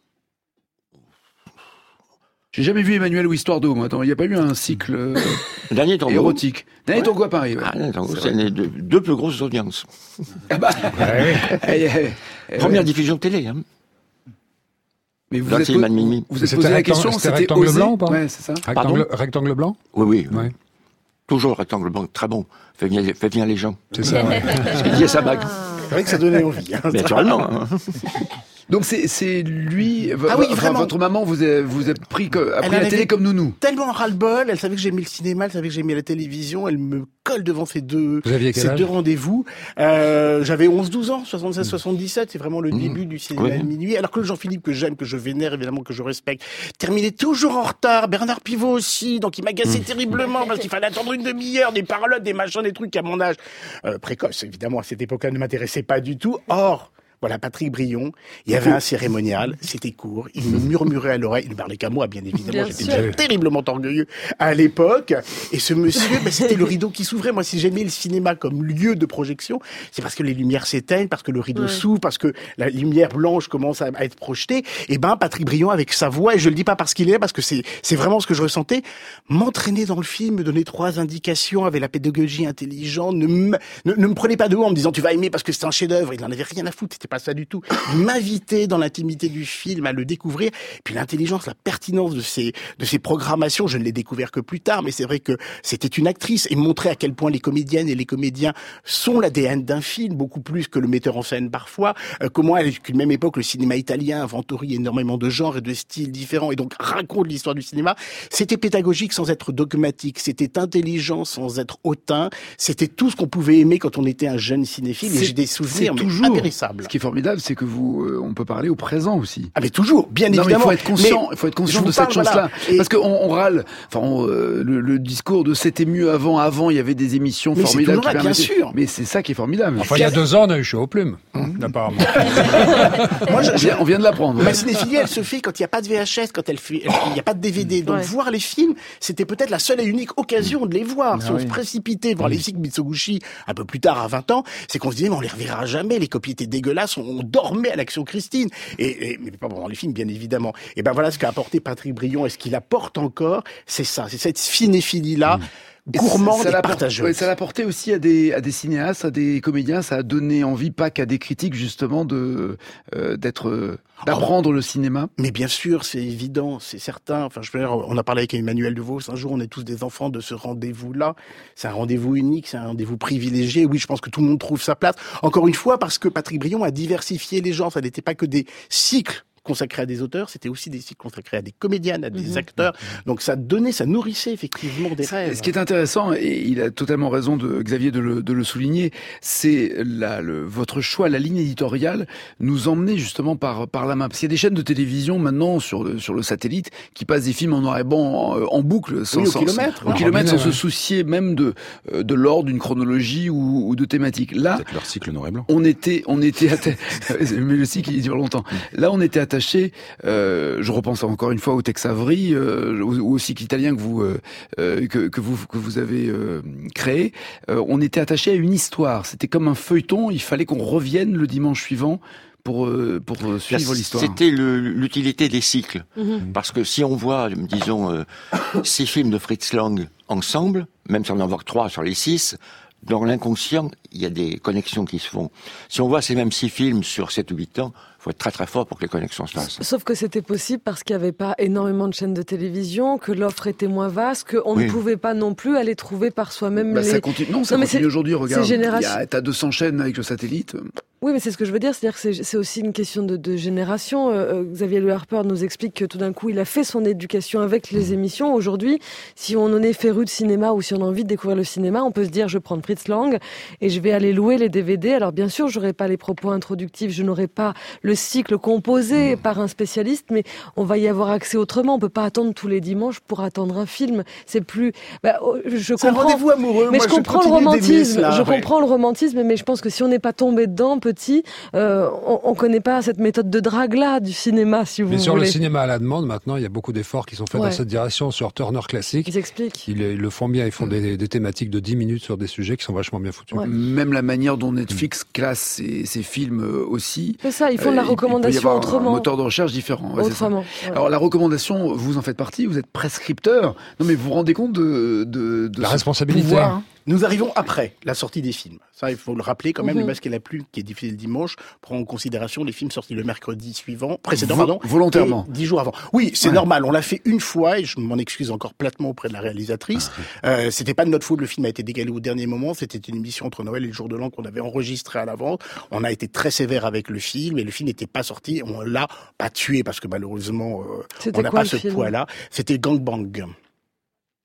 J'ai jamais vu Emmanuel ou Histoire d'eau, moi. Attends, il n'y a pas eu un cycle euh, Dernier tango. érotique. Dernier Ouais. tango à Paris. Ouais. Ah, Dernier tango, C'est c'est vrai. les deux, deux plus grosses audiences. Ah bah, eh, eh, eh, Première ouais. diffusion télé, hein. Mais vous Dans le êtes cinéma po- de minuit. Vous êtes C'était posé la rectangle- question, c'était c'était rectangle osé blanc ou pas Ouais, c'est ça. Rectangle, Pardon rectangle blanc? Oui, oui. Ouais. Toujours rectangle blanc, très bon. Fais venir, fais venir les gens. C'est ça, ouais. Ce qu'il dit à sa bague. C'est vrai que ça donnait envie. Hein. Naturellement. hein. Donc c'est c'est lui, v- Ah oui, enfin, vraiment. votre maman vous a, vous a pris, que, a Elle pris en la télé avait comme nounou. Tellement ras-le-bol, elle savait que j'aimais le cinéma, elle savait que j'aimais la télévision, elle me colle devant ces deux, Vous aviez quel ces âge deux rendez-vous. Euh, j'avais onze douze ans, soixante-seize soixante-dix-sept, c'est vraiment le début du cinéma Oui. de minuit. Alors que le Jean-Philippe que j'aime, que je vénère, évidemment que je respecte, terminait toujours en retard. Bernard Pivot aussi, donc il m'agaçait terriblement parce qu'il fallait attendre une demi-heure, des parlottes, des machins, des trucs à mon âge euh, précoce. Évidemment, à cette époque-là, ne m'intéressait pas du tout. Or, Voilà, Patrick Brion, il y avait un cérémonial, c'était court, il me murmurait à l'oreille, il ne parlait qu'à moi, bien évidemment, Bien j'étais sûr. déjà terriblement orgueilleux à l'époque, et ce monsieur, ben, c'était le rideau qui s'ouvrait. Moi, si j'aimais le cinéma comme lieu de projection, c'est parce que les lumières s'éteignent, parce que le rideau Ouais. s'ouvre, parce que la lumière blanche commence à, à être projetée, et ben, Patrick Brion, avec sa voix, et je le dis pas parce qu'il est là, parce que c'est, c'est vraiment ce que je ressentais, m'entraîner dans le film, me donner trois indications, avec la pédagogie intelligente, ne me, ne, ne me prenez pas de haut en me disant tu vas aimer parce que c'est un chef-d'œuvre, il n'en avait rien à foutre, c'était pas ça du tout. Il m'invitait dans l'intimité du film à le découvrir, et puis l'intelligence, la pertinence de ces, de ces programmations, je ne l'ai découvert que plus tard, mais c'est vrai que c'était une actrice, et montrer à quel point les comédiennes et les comédiens sont l'A D N d'un film, beaucoup plus que le metteur en scène parfois, euh, comment à une même époque le cinéma italien inventorie énormément de genres et de styles différents, et donc raconte l'histoire du cinéma. C'était pédagogique sans être dogmatique, c'était intelligent sans être hautain, c'était tout ce qu'on pouvait aimer quand on était un jeune cinéphile, et C'est- j'ai des souvenirs c'est mais toujours- impérissables. Ce qui est formidable, c'est que vous, euh, on peut parler au présent aussi. Ah mais toujours, bien Non, mais évidemment. il faut être conscient, Mais il faut être je conscient vous de cette parle, voilà. chance-là, Et- parce qu'on on râle. Enfin, on, euh, le, le discours de c'était mieux avant. Avant, il y avait des émissions Mais c'est formidables. toujours qui là, bien permettaient- sûr. Mais c'est ça qui est formidable. Enfin, il y a deux ans, on a eu chaud aux plumes, apparemment. Moi, je- on, vient, on vient de l'apprendre. Ma cinéphilie, elle se fait quand il n'y a pas de V H S, quand elle fait, il n'y a pas de D V D. Donc, Ouais. voir les films, c'était peut-être la seule et unique occasion de les voir. Si Ah on oui. se précipitait voir les films Mitsuguchi un peu plus tard, à vingt ans, c'est qu'on se disait, mais on les reverra jamais, les copies étaient dégueulasses, on, on dormait à l'Action Christine. Et, et mais pas pendant les films, bien évidemment. Et ben voilà ce qu'a apporté Patrick Brion, et ce qu'il apporte encore, c'est ça, c'est cette cinéphilie-là. Et Gourmande ça et l'a apport- partageuse. ouais, ça l'a apporté aussi à des, à des cinéastes, à des comédiens. Ça a donné envie, pas qu'à des critiques, justement, de, euh, d'être, euh, d'apprendre le cinéma. Mais bien sûr, c'est évident, c'est certain. Enfin, je veux dire, on a parlé avec Emmanuel DeVos. Un jour, on est tous des enfants de ce rendez-vous-là. C'est un rendez-vous unique, c'est un rendez-vous privilégié. Oui, je pense que tout le monde trouve sa place. Encore une fois, parce que Patrick Brion a diversifié les genres. Ça n'était pas que des cycles consacrés à des auteurs, c'était aussi des cycles consacrés à des comédiennes, à des Mhm. acteurs. Donc ça donnait, ça nourrissait effectivement des rêves. Ce qui est intéressant, et il a totalement raison de Xavier de le, de le souligner, c'est la, le, votre choix, la ligne éditoriale, nous emmener justement par, par la main. Parce qu'il y a des chaînes de télévision maintenant sur le, sur le satellite qui passent des films en noir et blanc en, en boucle, sans, Oui, au sans- kilomètre. sans- au Ah, kilomètre, sans robinet, se ouais. soucier même de, euh, de l'ordre, d'une chronologie ou, ou de thématique. Là, Peut-être leur cycle noir et blanc. on était, on était, atta- mais le cycle il dure longtemps. Là, on était attaché. Euh, je repense encore une fois au Tex Avery, euh, au, au cycle italien que vous euh, euh, que, que vous que vous avez euh, créé. Euh, on était attaché à une histoire. C'était comme un feuilleton. Il fallait qu'on revienne le dimanche suivant pour euh, pour euh, suivre Là, l'histoire. C'était le- l'utilité des cycles. Mhm. Parce que si on voit, disons, euh, six films de Fritz Lang ensemble, même si on en voit que trois sur les six, dans l'inconscient, il y a des connexions qui se font. Si on voit ces mêmes six films sur sept ou huit ans, il faut être très très fort pour que les connexions se fassent. Sauf que c'était possible parce qu'il n'y avait pas énormément de chaînes de télévision, que l'offre était moins vaste, qu'on Oui. ne pouvait pas non plus aller trouver par soi-même Bah, les... ça continue. Non, ça Non, mais continue c'est- aujourd'hui. Regarde, c'est il y génération- a, t'as deux cents chaînes avec le satellite. Oui, mais c'est ce que je veux dire, c'est-à-dire que c'est- c'est aussi une question de, de génération. Euh, Xavier Le Harper nous explique que tout d'un coup, il a fait son éducation avec les émissions. Aujourd'hui, si on en est féru de cinéma ou si on a envie de découvrir le cinéma, on peut se dire, je prends Fritz Lang et je vais aller louer les D V D. Alors bien sûr, j'aurai pas les propos introductifs, je n'aurai pas le cycle composé par un spécialiste, mais on va y avoir accès autrement. On peut pas attendre tous les dimanches pour attendre un film. C'est plus... Bah, oh, je C'est un comprends... rendez-vous amoureux. Mais Moi, je comprends le continue d'aimer romantisme, cela, je ouais. comprends le romantisme, mais je pense que si on n'est pas tombé dedans petit, euh, on, on connaît pas cette méthode de drague là du cinéma, si vous Mais sur voulez. le cinéma à la demande, maintenant, il y a beaucoup d'efforts qui sont faits Ouais. dans cette direction sur Turner Classic. Ils expliquent. Ils, ils le font bien, ils font des, des thématiques de dix minutes sur des sujets qui sont vachement bien foutus. Ouais. Même la manière dont Netflix classe ses, ses films euh, aussi. C'est ça, ils font de la Euh, il- il peut y recommandation avoir autrement. Un moteur de recherche différent. Ouais, c'est ça. Autrement. ouais. Alors la recommandation, vous en faites partie, vous êtes prescripteur. Non mais vous vous rendez compte de, de, de La ce responsabilité. pouvoir, hein. Nous arrivons après la sortie des films. Ça, il faut le rappeler quand même. Mhm. Le Masque et la Plume, qui est diffusé le dimanche, prend en considération les films sortis le mercredi suivant, précédent, Vo- pardon. volontairement. et Dix jours avant. Oui, c'est Ouais. normal. On l'a fait une fois et je m'en excuse encore platement auprès de la réalisatrice. Euh, c'était pas de notre faute. Le film a été décalé au dernier moment. C'était une émission entre Noël et le jour de l'an qu'on avait enregistré à l'avance. On a été très sévère avec le film et le film n'était pas sorti. On l'a pas tué parce que malheureusement, euh, C'était on n'a quoi pas le ce film poids-là. C'était Gangbang.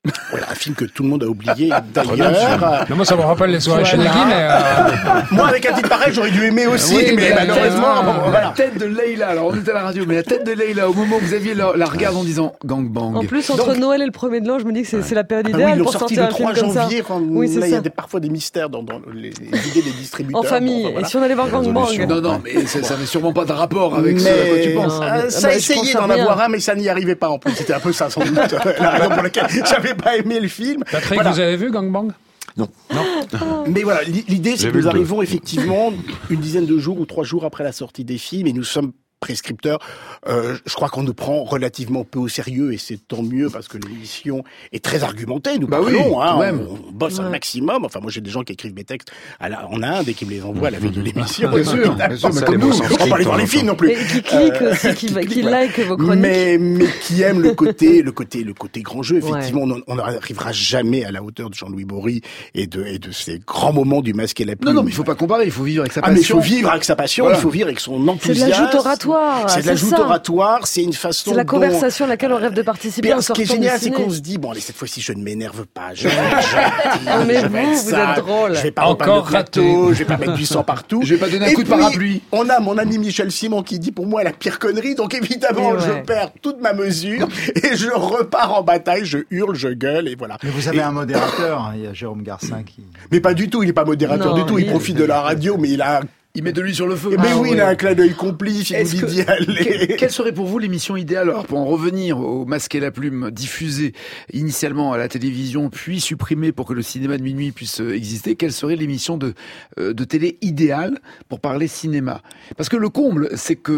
Voilà, un film que tout le monde a oublié d'ailleurs. Non, moi ça me rappelle les soirées chez Nagui, mais... Euh... Moi avec un titre pareil j'aurais dû aimer aussi, oui, mais, mais malheureusement... Bon, la voilà. tête de Leïla, alors on était à la radio, mais la tête de Leïla, au moment où vous aviez la, la regarde en disant gangbang. En plus, entre Donc, Noël et le premier de l'an, je me dis que c'est, c'est la période ah oui, idéale ils l'ont pour sorti sortir le un film trois comme ça. janvier, quand Oui, c'est là il y ça. a des, parfois des mystères dans, dans les, les idées des distributeurs. En famille, Bon, enfin, voilà. et si on allait voir gangbang. Non, non, mais ça, ça n'a sûrement pas de rapport avec mais... ce à quoi tu penses. Non, Euh, mais- ça bah, a je pense essayé à d'en rien. avoir un, mais ça n'y arrivait pas en plus. C'était un peu ça sans doute la raison pour laquelle j'avais pas aimé le film. Patrick, Voilà. vous avez vu Gangbang? Non. Mais voilà, l'i- l'idée c'est J'ai que vu nous le deux. arrivons effectivement une dizaine de jours ou trois jours après la sortie des films et nous sommes prescripteurs. Euh, je crois qu'on nous prend relativement peu au sérieux et c'est tant mieux parce que l'émission est très argumentée. Nous Bah parlons, oui, hein, quand même. on, on bosse un Ouais. maximum. Enfin, moi j'ai des gens qui écrivent mes textes à la, en Inde et qui me les envoient à la veille de l'émission. Bien sûr, bien sûr, mais Ça, comme les nous. mots sont On va pas aller voir les films non plus. Et qui clique Euh, aussi, qui, qui va- clique, qui voilà. like vos chroniques. Mais, mais qui aime le côté, le côté, le côté grand jeu. Effectivement, Ouais. on on n'arrivera jamais à la hauteur de Jean-Louis Bory et de, et de ces grands moments du Masque et la Plume. Non, non, mais il faut pas comparer, il faut vivre avec sa Ah, mais il passion. faut vivre avec sa passion, Voilà. il faut vivre avec son C'est de enthousiasme. la joute oratoire. C'est de la joute ça. oratoire, c'est une façon C'est la dont- conversation à laquelle on rêve de participer Mais en ce qui est sortant du génial, c'est ciné. qu'on se dit, bon, allez, cette fois-ci, je ne m'énerve pas, je vais être gentil, Ah, mais je vais vous, être vous sage, êtes drôle. je vais pas Encore repeindre le plateau, raté. je vais pas mettre du sang partout. Je vais pas donner un Et coup de puis, parapluie. On a mon ami Michel Simon qui dit, pour moi, la pire connerie, donc évidemment, Et ouais. je perds toute ma mesure, et je repars en bataille, je hurle, je gueule, et voilà. Mais vous avez Et- un modérateur, hein, il y a Jérôme Garcin qui... Mais pas du tout, il est pas modérateur Non, du tout, il il- profite de la radio, mais il a, Il met de l'huile sur le feu. mais Ah, oui, il ouais. a un clin d'œil complice, il Est-ce nous que- dit d'y aller. Que- quelle serait pour vous l'émission idéale, alors pour en revenir au Masque et la Plume, diffusée initialement à la télévision, puis supprimée pour que le cinéma de minuit puisse euh, exister, quelle serait l'émission de, euh, de télé idéale pour parler cinéma? Parce que le comble, c'est que,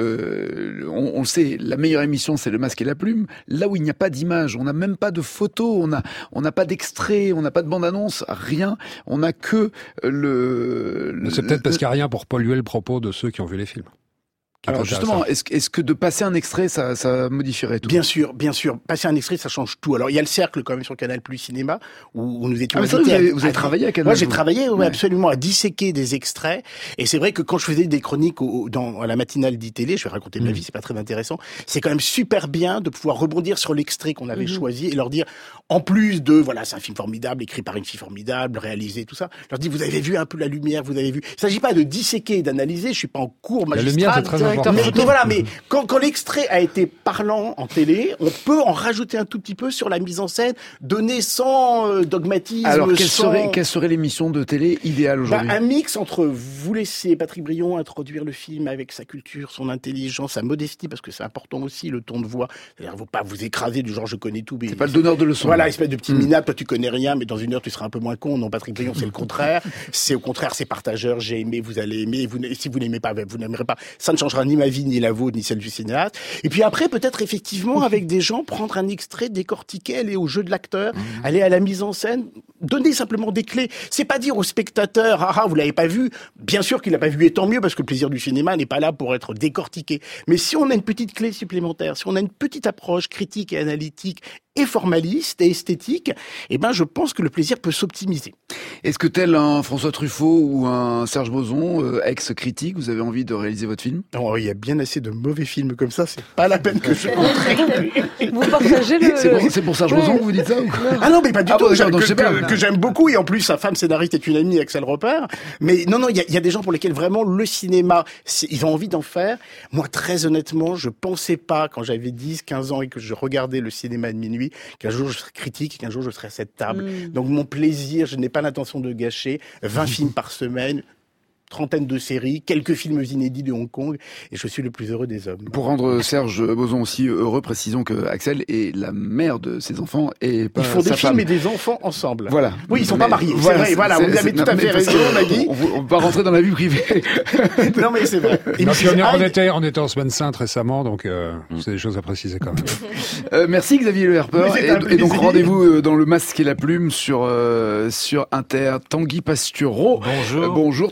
euh, on, on le sait, la meilleure émission, c'est le Masque et la Plume, là où il n'y a pas d'image, on n'a même pas de photos, on n'a on n'a pas d'extrait, on n'a pas de bande-annonce, rien, on n'a que euh, le... Mais C'est peut-être parce qu'il n'y a rien pour polluer le propos de ceux qui ont vu les films. Qui est Alors intéressant. justement, est-ce, est-ce que de passer un extrait, ça, ça modifierait tout? Bien sûr, bien sûr. Passer un extrait, ça change tout. Alors, il y a le cercle quand même sur Canal Plus Cinéma, où, où nous étions Ah, mais ça, invités vous avez- à- vous avez à- travaillé à Canal+. Moi, j'ai travaillé, ouais, Ouais. absolument, à disséquer des extraits. Et c'est vrai que quand je faisais des chroniques au, au- dans à la matinale d'I-Télé, je vais raconter ma Mm. vie, c'est pas très intéressant. C'est quand même super bien de pouvoir rebondir sur l'extrait qu'on avait Mhm. choisi et leur dire, en plus de, voilà, c'est un film formidable, écrit par une fille formidable, réalisé, tout ça. Je leur dis, vous avez vu un peu la lumière, vous avez vu. Il s'agit pas de disséquer et d'analyser. Je suis pas en cours La magistral. lumière, c'est très directeur important. Mais, mais voilà, mais quand, quand l'extrait a été parlant en télé, on peut en rajouter un tout petit peu sur la mise en scène, donner sans euh, dogmatisme. Alors, quelle sans... serait, quelle serait l'émission de télé idéale Bah, aujourd'hui? un mix entre vous laissez Patrick Brion introduire le film avec sa culture, son intelligence, sa modestie, parce que c'est important aussi le ton de voix. C'est-à-dire, faut pas vous écraser du genre je connais tout. Mais C'est pas le donneur de leçons. Voilà, espèce de petit Mm. minable, toi tu connais rien, mais dans une heure tu seras un peu moins con. Non, Patrick Brion, c'est le contraire. C'est au contraire, c'est partageur, j'ai aimé, vous allez aimer, et vous, et si vous n'aimez pas, vous n'aimerez pas. Ça ne changera ni ma vie, ni la vôtre, ni celle du cinéaste. Et puis après, peut-être effectivement, avec des gens, prendre un extrait, décortiquer, aller au jeu de l'acteur, aller à la mise en scène, donner simplement des clés. C'est pas dire au spectateur, ah ah, vous l'avez pas vu. Bien sûr qu'il l'a pas vu, et tant mieux, parce que le plaisir du cinéma n'est pas là pour être décortiqué. Mais si on a une petite clé supplémentaire, si on a une petite approche critique et analytique, et formaliste et esthétique, eh ben, je pense que le plaisir peut s'optimiser. Est-ce que tel un François Truffaut ou un Serge Boson, euh, ex-critique, vous avez envie de réaliser votre film? Oh, il y a bien assez de mauvais films comme ça, c'est pas la peine que je contribue. Vous partagez le... C'est pour, c'est pour Serge Ouais. Boson que vous dites ça ou quoi? Ah non, mais pas du Ah tout. bon, J'aime- d'accord, donc que, je sais pas. que- que j'aime beaucoup, et en plus, sa femme scénariste est une amie, Axel Repère. Mais non, non, il y a, il y a des gens pour lesquels vraiment le cinéma, c'est- ils ont envie d'en faire. Moi, très honnêtement, je pensais pas, quand j'avais dix, quinze ans et que je regardais le cinéma de minuit, qu'un jour je serais critique et qu'un jour je serais à cette table. Mm. Donc mon plaisir, je n'ai pas l'intention de gâcher. vingt films par semaine, trentaine de séries, quelques films inédits de Hong Kong, et je suis le plus heureux des hommes. Pour rendre Serge Boson aussi heureux, précisons que Axel est la mère de ses enfants et pas Ils font des sa films femme. et des enfants ensemble. Voilà. Oui, ils sont Mais pas mariés. voilà, c'est vrai, c'est- voilà, c'est- vous avez c'est- tout à non, fait mais parce raison, que Nagui. On, on va pas rentrer dans la vie privée. Non, mais c'est vrai. Et Non, puis on, est- on Hyde- était, on était en semaine sainte récemment, donc euh, c'est des choses à préciser quand même. Euh, merci Xavier Le Herper. Mais c'est un Et, et donc plaisir. rendez-vous euh, dans le Masque et la Plume sur euh, sur Inter. Tanguy Pastureau. Bonjour. Euh, bonjour Tanguy. Hey.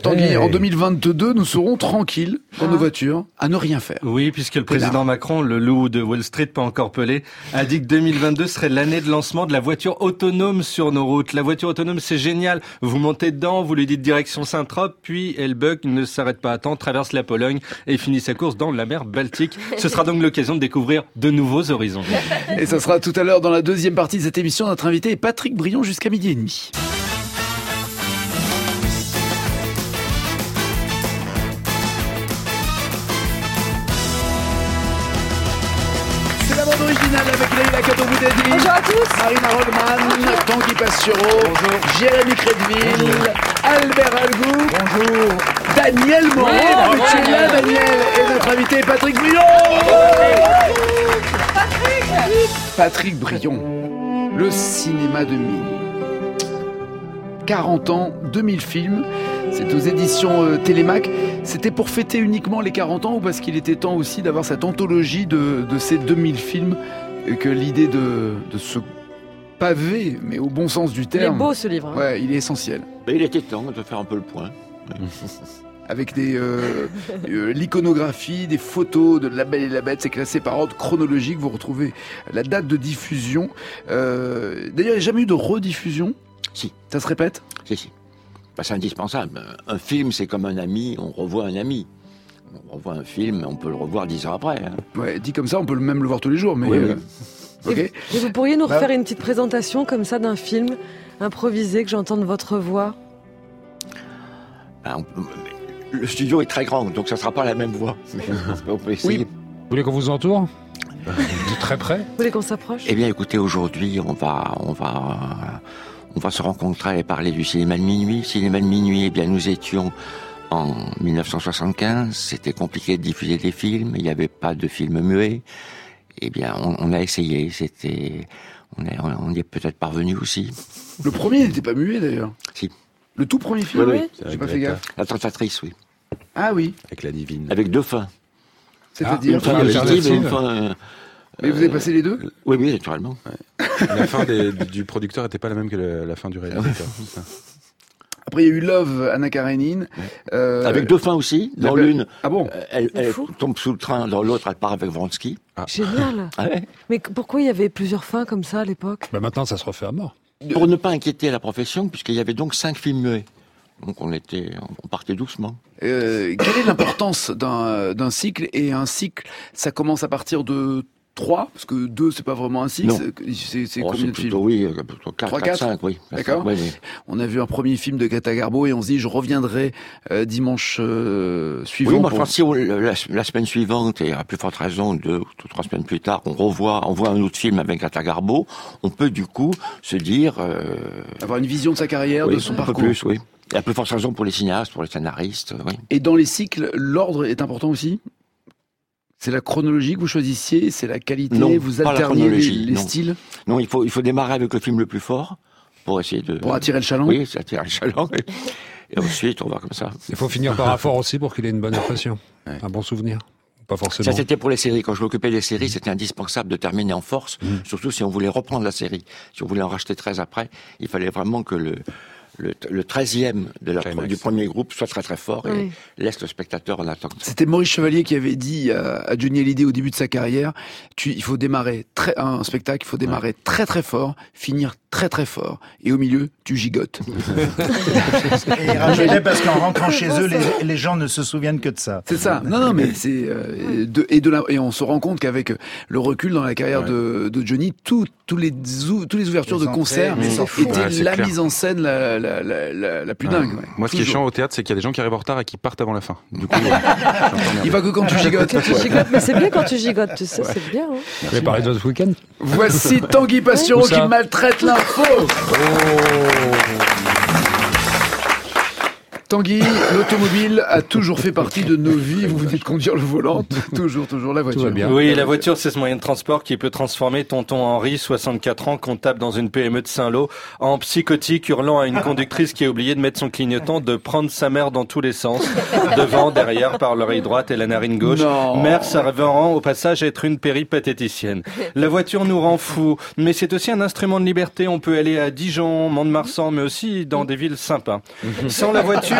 En deux mille vingt-deux, nous serons tranquilles dans ah. nos voitures, à ne rien faire. Oui, puisque le président là. Macron, le loup de Wall Street, pas encore pelé, a dit que deux mille vingt-deux serait l'année de lancement de la voiture autonome sur nos routes. La voiture autonome, c'est génial. Vous montez dedans, vous lui dites direction Saint-Trope, puis elle bug, ne s'arrête pas à temps, traverse la Pologne et finit sa course dans la mer Baltique. Ce sera donc l'occasion de découvrir de nouveaux horizons. Et ça sera tout à l'heure dans la deuxième partie de cette émission. Notre invité est Patrick Brion jusqu'à midi et demi. C'est la bande originale avec Leïla Kaddoumi-Dadi. Bonjour à tous. Marina Rollman, Tanguy Pastureau, Jérémy Crédville, Albert Algou. Bonjour. Daniel Moreau. Oui, tu es là, Daniel. Et notre invité est Patrick Brion. Patrick. Patrick Brion. Le cinéma de minuit. quarante ans, deux mille films. C'est aux éditions euh, Télémac. C'était pour fêter uniquement les quarante ans ou parce qu'il était temps aussi d'avoir cette anthologie de, de ces deux mille films et que l'idée de, de ce pavé, mais au bon sens du terme... Il est beau ce livre. Hein. Ouais, il est essentiel. Mais il était temps de faire un peu le point. Avec des euh, euh, l'iconographie, des photos de La Belle et la Bête, c'est classé par ordre chronologique. Vous retrouvez la date de diffusion. Euh, d'ailleurs, il n'y a jamais eu de rediffusion. Si. Ça se répète ? Si, si. Bah, c'est indispensable. Un film, c'est comme un ami, on revoit un ami. On revoit un film, on peut le revoir dix ans après. Hein. Ouais, dit comme ça, on peut même le voir tous les jours. Mais oui, euh... oui. Okay. Et vous pourriez nous bah... refaire une petite présentation comme ça d'un film improvisé, que j'entende votre voix ? Bah, on... Le studio est très grand, donc ça ne sera pas la même voix. Mais on peut essayer. Oui. Vous voulez qu'on vous entoure ? De très près ? Vous voulez qu'on s'approche ? Eh bien, écoutez, aujourd'hui, on va, on va, on va se rencontrer et parler du cinéma de minuit. Cinéma de minuit, eh bien, nous étions en mille neuf cent soixante-quinze. C'était compliqué de diffuser des films. Il n'y avait pas de films muets. Eh bien, on, on a essayé. C'était, on est, on y est peut-être parvenu aussi. Le premier n'était pas muet d'ailleurs. Si. Le tout premier film. Oui, oui. J'ai pas fait gaffe. La Tentatrice, oui. Ah oui. Avec la divine. Avec deux fins. C'est-à-dire ah, une fin positive et une fin. Euh, Mais vous avez passé les deux ? Oui, oui, naturellement. Ouais. La fin des, du producteur n'était pas la même que la, la fin du réalisateur. Après, il y a eu Love, Anna Karenine. Euh, avec deux fins aussi. Dans belle... l'une, ah bon elle, elle tombe sous le train. Dans l'autre, elle part avec Vronsky. Ah. Génial. Ah ouais. Mais pourquoi il y avait plusieurs fins comme ça à l'époque ? Bah maintenant, ça se refait à mort. Pour ne pas inquiéter la profession, puisqu'il y avait donc cinq films muets. Donc on était, on partait doucement. Euh, quelle est l'importance d'un, d'un cycle ? Et un cycle, ça commence à partir de trois, parce que deux, c'est pas vraiment un cycle. Non. C'est, c'est oh, combien c'est de films ? plutôt, oui, plutôt quatre, quatre, cinq, oui. D'accord. Oui, oui. On a vu un premier film de Greta Garbo et on se dit, je reviendrai euh, dimanche euh, suivant. Oui, moi, pour... je pense si on, la, la semaine suivante, et à plus forte raison, deux ou trois semaines plus tard, on revoit, on voit un autre film avec Greta Garbo, on peut du coup se dire... Euh... avoir une vision de sa carrière, oui, de son un parcours. Peu plus, oui. Et à plus forte raison pour les cinéastes, pour les scénaristes, oui. Et dans les cycles, l'ordre est important aussi ? C'est la chronologie que vous choisissiez, c'est la qualité, non, vous alterniez les, les non. styles ? Non, il faut, il faut démarrer avec le film le plus fort pour essayer de... Pour attirer le chaland ? Oui, c'est attirer le chaland. Et, et ensuite, on va comme ça. Il faut finir par un fort aussi pour qu'il ait une bonne impression, ouais. Un bon souvenir. Pas forcément. Ça, c'était pour les séries. Quand je m'occupais des séries, c'était indispensable de terminer en force, mmh. surtout si on voulait reprendre la série. Si on voulait en racheter treize après, il fallait vraiment que le... Le, le treizième de la, du premier groupe soit très très fort et oui. laisse le spectateur en attente. C'était Maurice Chevalier qui avait dit à, à Johnny Hallyday au début de sa carrière, tu, il faut démarrer très, un spectacle, il faut démarrer ouais. très très fort, finir très très fort, et au milieu, tu gigotes. Et il rajoutait parce qu'en rentrant chez eux, les, les gens ne se souviennent que de ça. C'est ça. Non, non, mais c'est euh, de, et de la, et on se rend compte qu'avec le recul dans la carrière ouais. de, de Johnny, tout, tous les ou, tous les ouvertures les de concerts étaient ouais, la clair. mise en scène la, la, la, la, la plus ouais. dingue. Ouais. Moi, ce qui est chiant au théâtre, c'est qu'il y a des gens qui arrivent en retard et qui partent avant la fin. Du coup, il va que quand tu gigotes. Quand tu gigotes, mais c'est bien quand tu gigotes, tu sais, ouais. c'est bien. Hein. Vous voulez parler de votre week-end ? Voici Tanguy Pastureau qui maltraite l'info. Oh. Tanguy, l'automobile a toujours fait partie de nos vies. Vous venez de conduire le volant, toujours, toujours la voiture. Bien. Oui, la voiture, c'est ce moyen de transport qui peut transformer tonton Henri, soixante-quatre ans, comptable dans une P M E de Saint-Lô, en psychotique hurlant à une conductrice qui a oublié de mettre son clignotant, de prendre sa mère dans tous les sens, devant, derrière, par l'oreille droite et la narine gauche. Non. Mère s'avérant au passage être une péripatéticienne. La voiture nous rend fous, mais c'est aussi un instrument de liberté. On peut aller à Dijon, Mont-de-Marsan, mais aussi dans des villes sympas. Sans la voiture,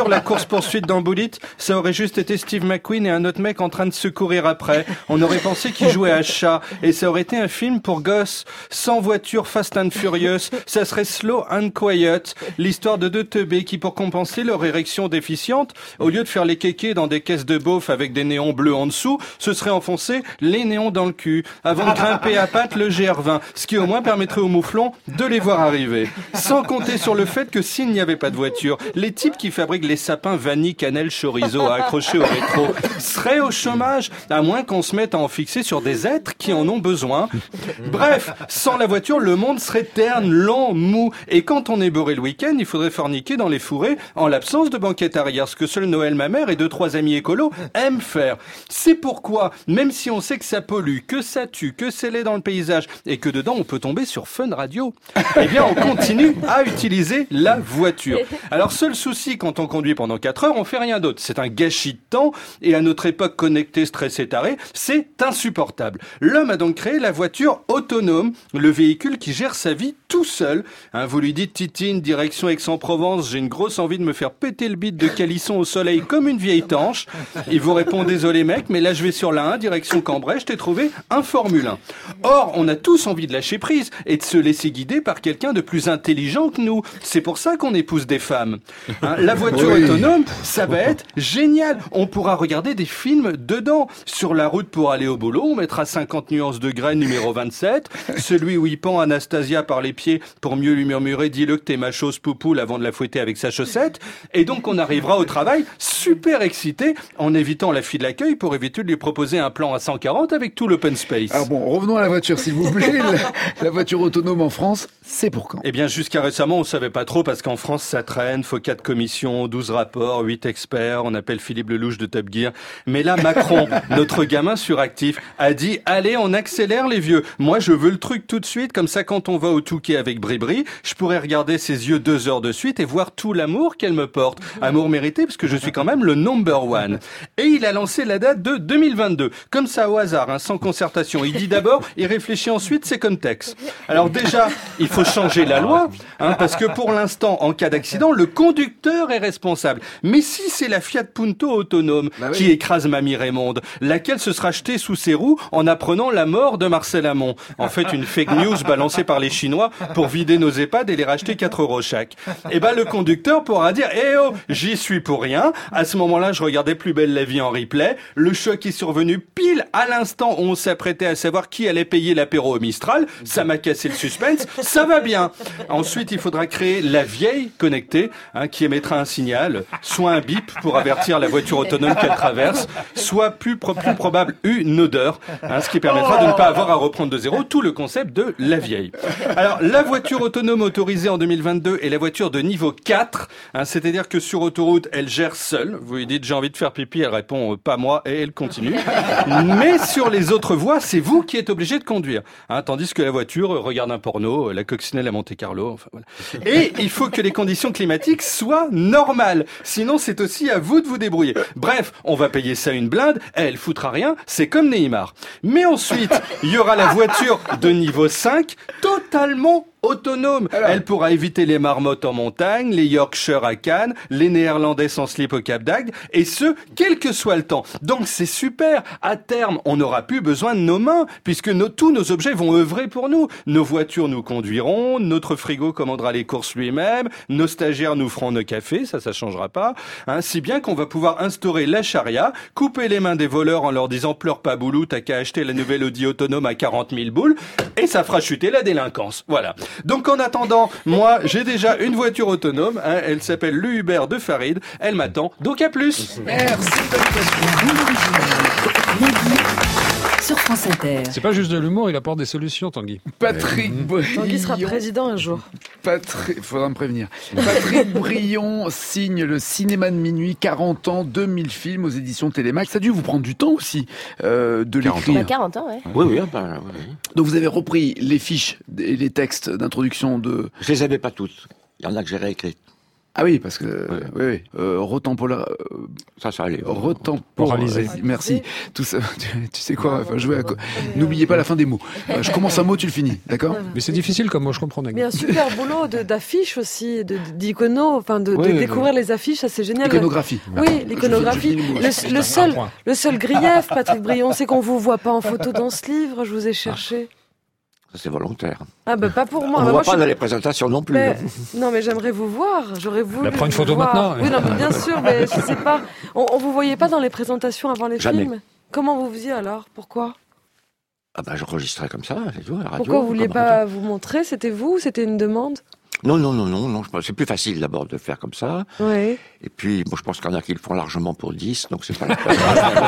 sûr, la course-poursuite dans Bullitt, ça aurait juste été Steve McQueen et un autre mec en train de se courir après. On aurait pensé qu'ils jouaient à chat. Et ça aurait été un film pour gosses. Sans voiture Fast and Furious. Ça serait Slow and Quiet. L'histoire de deux teubés qui, pour compenser leur érection déficiente, au lieu de faire les kékés dans des caisses de beauf avec des néons bleus en dessous, se seraient enfoncés les néons dans le cul. Avant de grimper à pattes le G R vingt. Ce qui au moins permettrait aux mouflons de les voir arriver. Sans compter sur le fait que s'il n'y avait pas de voiture, les types qui fabriquent les sapins vanille, cannelle, chorizo accrochés au rétro seraient au chômage, à moins qu'on se mette à en fixer sur des êtres qui en ont besoin. Bref, sans la voiture, le monde serait terne, lent, mou. Et quand on est beurré le week-end, il faudrait forniquer dans les fourrés en l'absence de banquette arrière, ce que seul Noël, ma mère et deux, trois amis écolos aiment faire. C'est pourquoi, même si on sait que ça pollue, que ça tue, que c'est laid dans le paysage et que dedans on peut tomber sur Fun Radio, eh bien on continue à utiliser la voiture. Alors seul souci quand on conduit pendant quatre heures, on fait rien d'autre. C'est un gâchis de temps et à notre époque connectée, stressée, tarée, c'est insupportable. L'homme a donc créé la voiture autonome, le véhicule qui gère sa vie tout seul. Hein, vous lui dites Titine, direction Aix-en-Provence, j'ai une grosse envie de me faire péter le bide de Calisson au soleil comme une vieille tanche. Il vous répond désolé mec, mais là je vais sur la un, direction Cambrai, je t'ai trouvé un Formule un. Or, on a tous envie de lâcher prise et de se laisser guider par quelqu'un de plus intelligent que nous. C'est pour ça qu'on épouse des femmes. Hein, la voiture oui. autonome, ça va être génial. On pourra regarder des films dedans. Sur la route pour aller au boulot, on mettra cinquante nuances de graines numéro vingt-sept. Celui où il pend Anastasia par les pieds pour mieux lui murmurer « Dis-le que t'es ma chose poupoule » avant de la fouetter avec sa chaussette. Et donc on arrivera au travail super excité en évitant la fille de l'accueil pour éviter de lui proposer un plan à cent quarante avec tout l'open space. Alors bon, revenons à la voiture s'il vous plaît. la, la voiture autonome en France, c'est pour quand ? Eh bien jusqu'à récemment, on savait pas trop parce qu'en France ça traîne, faut quatre commissions, douze rapports, huit experts, on appelle Philippe Lelouch de Top Gear. Mais là, Macron, notre gamin suractif, a dit « Allez, on accélère les vieux. Moi, je veux le truc tout de suite, comme ça quand on va au Touquet avec Bribri, je pourrais regarder ses yeux deux heures de suite et voir tout l'amour qu'elle me porte. Amour mérité, parce que je suis quand même le number one. » Et il a lancé la date de deux mille vingt-deux, comme ça au hasard, hein, sans concertation. Il dit d'abord, il réfléchit ensuite, c'est comme texte. Alors déjà, il faut changer la loi, hein, parce que pour l'instant, en cas d'accident, le conducteur est responsable. Mais si c'est la Fiat Punto autonome bah oui. qui écrase Mamie Raymonde, laquelle se sera jetée sous ses roues en apprenant la mort de Marcel Amont. En fait, une fake news balancée par les Chinois pour vider nos EHPAD et les racheter quatre euros chaque. Et ben, le conducteur pourra dire, eh oh, j'y suis pour rien. À ce moment-là, je regardais Plus belle la vie en replay. Le choc est survenu pile à l'instant où on s'apprêtait à savoir qui allait payer l'apéro au Mistral. Ça m'a cassé le suspense. Ça va bien. Ensuite, il faudra créer la vieille connectée, hein, qui émettra un signal, soit un bip pour avertir la voiture autonome qu'elle traverse, soit plus, pro- plus probable une odeur, hein, ce qui permettra de ne pas avoir à reprendre de zéro tout le concept de la vieille. Alors, la voiture autonome autorisée en deux mille vingt-deux est la voiture de niveau quatre, hein, c'est-à-dire que sur autoroute, elle gère seule. Vous lui dites j'ai envie de faire pipi, elle répond euh, pas moi et elle continue. Mais sur les autres voies, c'est vous qui êtes obligé de conduire, hein, tandis que la voiture euh, regarde un porno, euh, la coccinelle à Monte-Carlo, enfin voilà. Et il faut que les conditions climatiques soient normales, sinon c'est aussi à vous de vous débrouiller. Bref, on va payer ça une blinde, elle foutra rien, c'est comme Neymar. Mais ensuite, il y aura la voiture de niveau cinq, totalement autonome. Alors, elle pourra éviter les marmottes en montagne, les Yorkshire à Cannes, les Néerlandais sans slip au Cap d'Agde, et ce, quel que soit le temps. Donc c'est super. À terme, on n'aura plus besoin de nos mains, puisque nos, tous nos objets vont œuvrer pour nous. Nos voitures nous conduiront, notre frigo commandera les courses lui-même, nos stagiaires nous feront nos cafés, ça, ça changera pas. Hein, si bien qu'on va pouvoir instaurer la charia, couper les mains des voleurs en leur disant pleure pas boulou, t'as qu'à acheter la nouvelle Audi autonome à quarante mille boules, et ça fera chuter la délinquance. Voilà. Donc en attendant, moi j'ai déjà une voiture autonome, hein, elle s'appelle le Uber de Farid, elle m'attend, donc à plus. Merci. Sur France Inter. C'est pas juste de l'humour, il apporte des solutions, Tanguy. Patrick Brion. Tanguy sera président un jour. Patrick, faudra me prévenir. Patrick Brion signe le cinéma de minuit, quarante ans, deux mille films aux éditions Télémax. Ça a dû vous prendre du temps aussi euh, de l'écrire. Bah, quarante ans, ouais. Oui, oui, ben, oui. Donc vous avez repris les fiches et les textes d'introduction de... Je les avais pas toutes. Il y en a que j'ai réécrites. Ah oui, parce que oui, oui, oui. Euh, retemporaire. Euh, ça, ça allait. Retemporaliser. Merci. Tout ça. Tu, tu sais quoi enfin, jouer à... N'oubliez pas la fin des mots. Euh, je commence un mot, tu le finis, d'accord? Mais c'est difficile comme mot, je comprends. Mais un super boulot de, d'affiches aussi, de, d'icono, enfin de, oui, de oui, découvrir oui. les affiches, ça c'est génial. L'iconographie. Oui, l'iconographie. Le, le seul, le seul grief, Patrick Brion, c'est qu'on vous voit pas en photo dans ce livre. Je vous ai cherché. Ça, c'est volontaire. Ah ben pas pour moi. On ne bah, voit moi, pas je... dans les présentations non plus. Mais... Non mais j'aimerais vous voir. J'aurais voulu. Bah, prends une photo voir. maintenant. Oui, non, mais bien sûr, mais je sais pas. On, on vous voyait pas dans les présentations avant les Jamais. films. Comment vous faisiez alors? Pourquoi? Ah ben, j'enregistrais comme ça, c'est tout, à la radio. Pourquoi vous vouliez pas vous montrer? C'était vous? C'était une demande? Non, non, non, non, non. C'est plus facile d'abord de faire comme ça. Oui. Et puis, bon, je pense qu'il y en a qui le font largement pour dix, donc c'est pas la peine.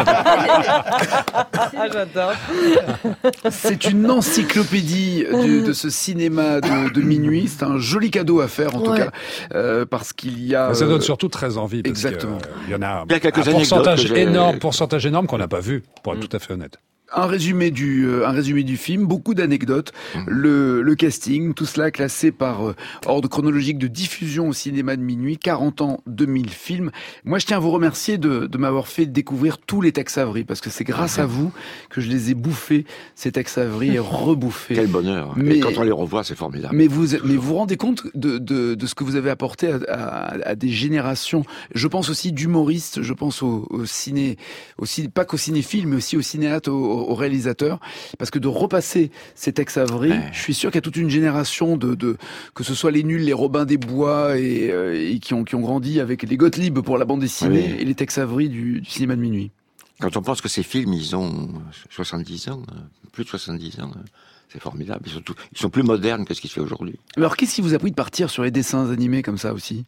Ah, j'adore. C'est une encyclopédie de, de ce cinéma de, de minuit. C'est un joli cadeau à faire, en tout Ouais. cas, euh, parce qu'il y a. Ça donne euh, surtout très envie. Parce Exactement. que, euh, il y en a, Il y a quelques un pourcentage anecdotes que j'ai- énorme, pourcentage énorme qu'on n'a pas vu, pour être Mm. tout à fait honnête. Un résumé du euh, un résumé du film, beaucoup d'anecdotes, le, le casting, tout cela classé par euh, ordre chronologique de diffusion au cinéma de minuit, quarante ans, deux mille films. Moi, je tiens à vous remercier de, de m'avoir fait découvrir tous les Tex Avery, parce que c'est grâce à vous que je les ai bouffés, ces Tex Avery, et rebouffés. Quel bonheur. Mais- Et quand on les revoit, c'est formidable. Mais vous, mais vous vous rendez compte de, de, de ce que vous avez apporté à, à, à des générations. Je pense aussi d'humoristes, je pense au, au ciné, aussi pas qu'au cinéphile, mais aussi au cinéaste, au, au réalisateur, parce que de repasser ces Tex Avery, Ouais. je suis sûr qu'il y a toute une génération de, de que ce soit les nuls, les Robin des Bois et, euh, et qui ont qui ont grandi avec les Gottlieb pour la bande dessinée Oui. et les Tex Avery du, du cinéma de minuit. Quand on pense que ces films, ils ont soixante-dix ans, euh, plus de soixante-dix ans, euh, c'est formidable. Ils sont, tout- ils sont plus modernes que ce qui se fait aujourd'hui. Alors, qu'est-ce qui vous a pris de partir sur les dessins animés comme ça aussi?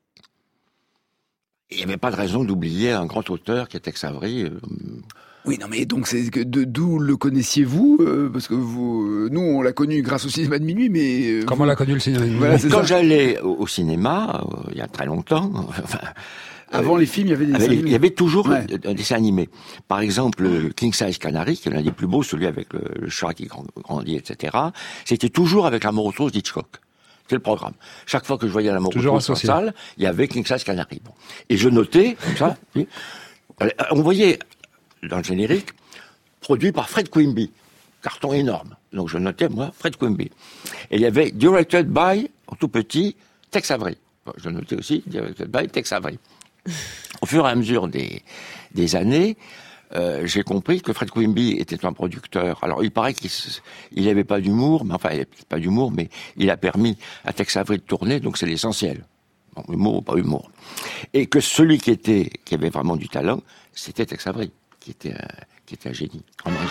Il n'y avait pas de raison d'oublier un grand auteur qui est Tex Avery. euh, Oui, non, mais donc c'est que de- d'où le connaissiez-vous euh, Parce que vous, euh, nous, on l'a connu grâce au cinéma de minuit, mais euh, Comment on l'a connu le cinéma de minuit? Voilà, c'est Quand ça. j'allais au, au cinéma, euh, il y a très longtemps, enfin, Avant les films, il y avait des dessins avec- animés. il y avait toujours Ouais. un, un dessin animé. Par exemple, le King Size Canary, qui est l'un des plus beaux, celui avec le, le chat qui grand- grandit, et cetera. C'était toujours avec la Morotos d'Hitchcock. C'est le programme. Chaque fois que je voyais la Toujours Morotos en associé. salle, il y avait King Size Canary. Bon. Et je notais, comme ça, oui, euh, on voyait dans le générique, produit par Fred Quimby. Carton énorme. Donc je notais, moi, Fred Quimby. Et il y avait Directed by, en tout petit, Tex Avery. Bon, je notais aussi Directed by Tex Avery. Au fur et à mesure des, des années, euh, j'ai compris que Fred Quimby était un producteur. Alors, il paraît qu'il il n'avait pas d'humour, mais enfin, il n'avait pas d'humour, mais il a permis à Tex Avery de tourner, donc c'est l'essentiel. Bon, humour ou pas humour. Et que celui qui était, qui avait vraiment du talent, c'était Tex Avery, qui était un, qui était un génie, vraiment un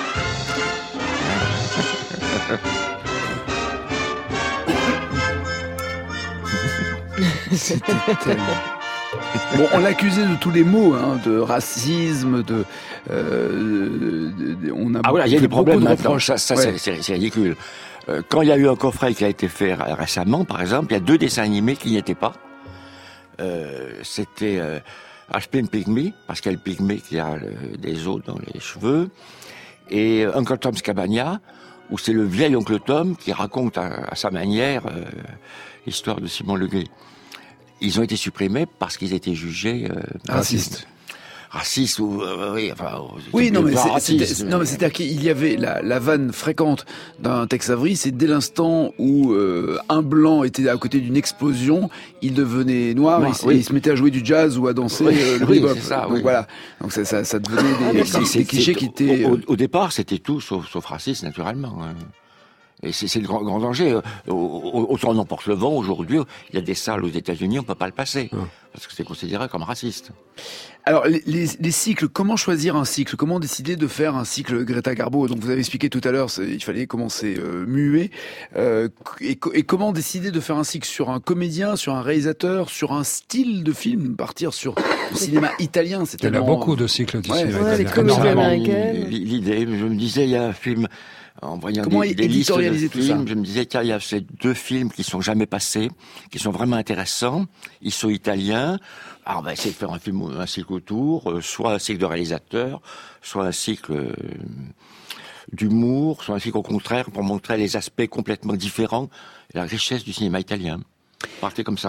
génie. C'était tellement... Bon, on l'accusait de tous les maux, hein, de racisme, de, euh, de- de- on a Ah voilà, il y a fait des beaucoup problèmes de maintenant. reproches. Ça, ça Ouais. c'est- c'est c'est ridicule. Euh, quand il y a eu un coffret qui a été fait ré- récemment, par exemple, il y a deux dessins animés qui n'y étaient pas. Euh, C'était euh, Ashpin Pygmy, Pascal Pygmy qui a euh, des os dans les cheveux, et euh, Uncle Tom's Cabana, où c'est le vieil oncle Tom qui raconte à, à sa manière euh, l'histoire de Simon Legree. Ils ont été supprimés parce qu'ils étaient jugés euh, Racistes. Racistes ou euh, oui, enfin, Oui, non, mais c'est- racistes, c'était- non, mais c'est-à-dire qu'il y avait la, la vanne fréquente d'un Tex Avery, c'est dès l'instant où euh, un blanc était à côté d'une explosion, il devenait noir, Noir, et, il, s- oui. et il se mettait à jouer du jazz ou à danser Oui, euh, le oui, bebop. c'est ça, Donc oui. voilà, donc ça, ça, ça devenait des, Mais des- c'est- des c'est- clichés c'est- qui étaient... Au, euh, au départ, c'était tout sauf, sauf raciste, naturellement. hein. Et c'est c'est le grand, grand danger. Euh, au- au- Autant on emporte le vent, aujourd'hui, il y a des salles aux États-Unis, on peut pas le passer. Parce que c'est considéré comme raciste. Alors, les, les, les cycles, comment choisir un cycle? Comment décider de faire un cycle Greta Garbo? Donc, vous avez expliqué tout à l'heure, c'est- il fallait commencer euh, muet. Euh, et, co- et comment décider de faire un cycle sur un comédien, sur un réalisateur, sur un style de film? Partir sur le cinéma italien, c'est Il y en a tellement... beaucoup de cycles du Ouais, cinéma ouais, les italien. comédies Énormément. américaines. L'idée, je me disais, il y a un film, en voyant Comment des, des listes de éditorialiser tout films, ça? je me disais, tiens, il y a ces deux films qui sont jamais passés, qui sont vraiment intéressants, ils sont italiens, alors on va essayer de faire un film, un cycle autour, euh, soit un cycle de réalisateur, soit un cycle euh, d'humour, soit un cycle au contraire, pour montrer les aspects complètement différents, et la richesse du cinéma italien. Partez comme ça.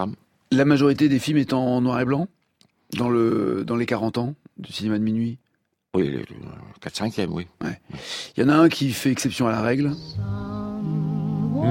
La majorité des films étant en noir et blanc dans, le, dans les quarante ans du cinéma de minuit. Oui, le quatre cinquième, oui. Ouais. Il y en a un qui fait exception à la règle. Mmh.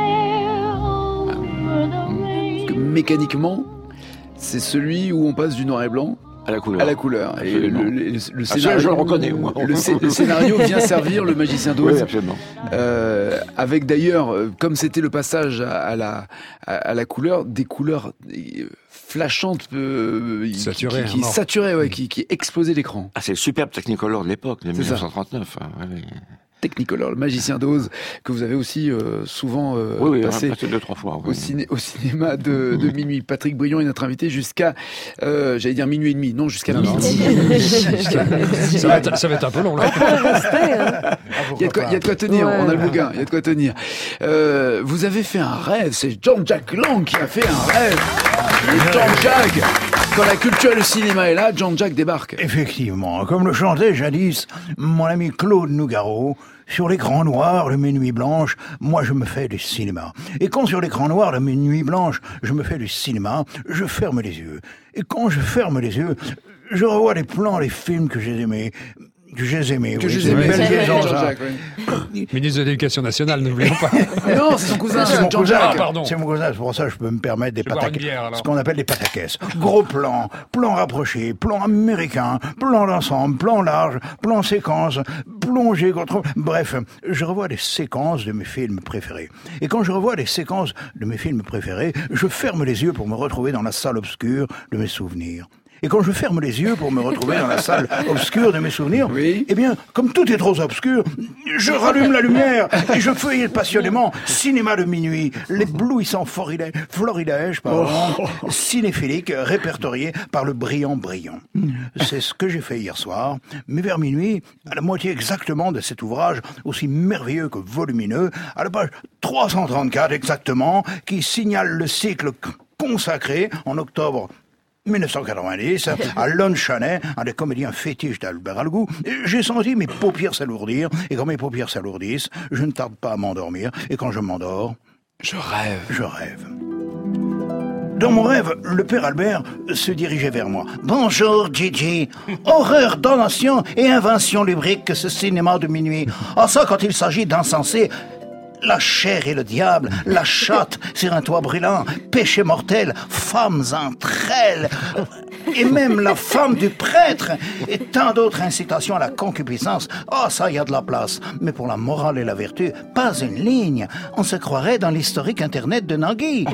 Parce que mécaniquement, c'est celui où on passe du noir et blanc à la couleur. À la couleur. Et le, le, le, le ah, scénario, je le reconnais, moi. Le, le scénario vient servir le magicien d'Oz. Oui, absolument. Euh, avec d'ailleurs, comme c'était le passage à, à la à, à la couleur, des couleurs flashantes, euh, saturées, qui, qui, saturaient, ouais, qui, qui explosaient l'écran. Ah, c'est le superbe Technicolor de l'époque, de c'est dix-neuf cent trente-neuf. Hein, ouais. Technicolor, le magicien d'Oz, que vous avez aussi euh, souvent euh, oui, oui, passé, passé deux, trois fois, oui. au, ciné, au cinéma de, de minuit. Patrick Brion est notre invité jusqu'à, euh, j'allais dire minuit et demi, non, jusqu'à midi. ça, va être, ça va être un peu long, là. Il y a de quoi, il y a de quoi tenir, ouais. On a le bouquin, il y a de quoi tenir. Euh, vous avez fait un rêve, c'est Jean-Jacques Lang qui a fait un rêve. Jean-Jacques, quand la culture et le cinéma est là, Jean-Jacques débarque. Effectivement, comme le chantait jadis mon ami Claude Nougaro, sur l'écran noir de mes nuits blanches, moi je me fais du cinéma. Et quand sur l'écran noir de mes nuits blanches, je me fais du cinéma, je ferme les yeux. Et quand je ferme les yeux, je revois les plans, les films que j'ai aimés. Que j'ai aimé, que oui. j'ai aimé, c'est Jean-Jacques. Oui. Ministre de l'Éducation nationale, n'oublions pas. Non, c'est son cousin, c'est mon cousin. Ah, pardon. C'est mon cousin, c'est pour ça que je peux me permettre des pataquès. Ce qu'on appelle des pataquès. Oh. Gros plans, plans rapprochés, plans américains, plans d'ensemble, plans larges, plans séquences, plongées contre... Bref, je revois des séquences de mes films préférés. Et quand je revois des séquences de mes films préférés, je ferme les yeux pour me retrouver dans la salle obscure de mes souvenirs. Et quand je ferme les yeux pour me retrouver dans la salle obscure de mes souvenirs, oui. Eh bien, comme tout est trop obscur, je rallume la lumière et je feuille passionnément Cinéma de minuit, l'éblouissant florilège, pardon, oh. cinéphilique répertorié par le brillant Brion. C'est ce que j'ai fait hier soir, mais vers minuit, à la moitié exactement de cet ouvrage, aussi merveilleux que volumineux, à la page trois cent trente-quatre exactement, qui signale le cycle consacré en octobre dix-neuf cent quatre-vingt-dix, à Lon Chaney, un des comédiens fétiches d'Albert Algou, j'ai senti mes paupières s'alourdir, et quand mes paupières s'alourdissent, je ne tarde pas à m'endormir, et quand je m'endors, je rêve. Je rêve. Dans mon rêve, le père Albert se dirigeait vers moi. « Bonjour, Gigi. Horreur, damnation et invention lubrique que ce cinéma de minuit. Ah, ça, quand il s'agit d'insensé... La chair et le diable, la chatte sur un toit brûlant, péché mortel, femmes entre elles, et même la femme du prêtre, et tant d'autres incitations à la concupiscence. Ah, oh, ça, y a de la place. Mais pour la morale et la vertu, pas une ligne. On se croirait dans l'historique internet de Nagui.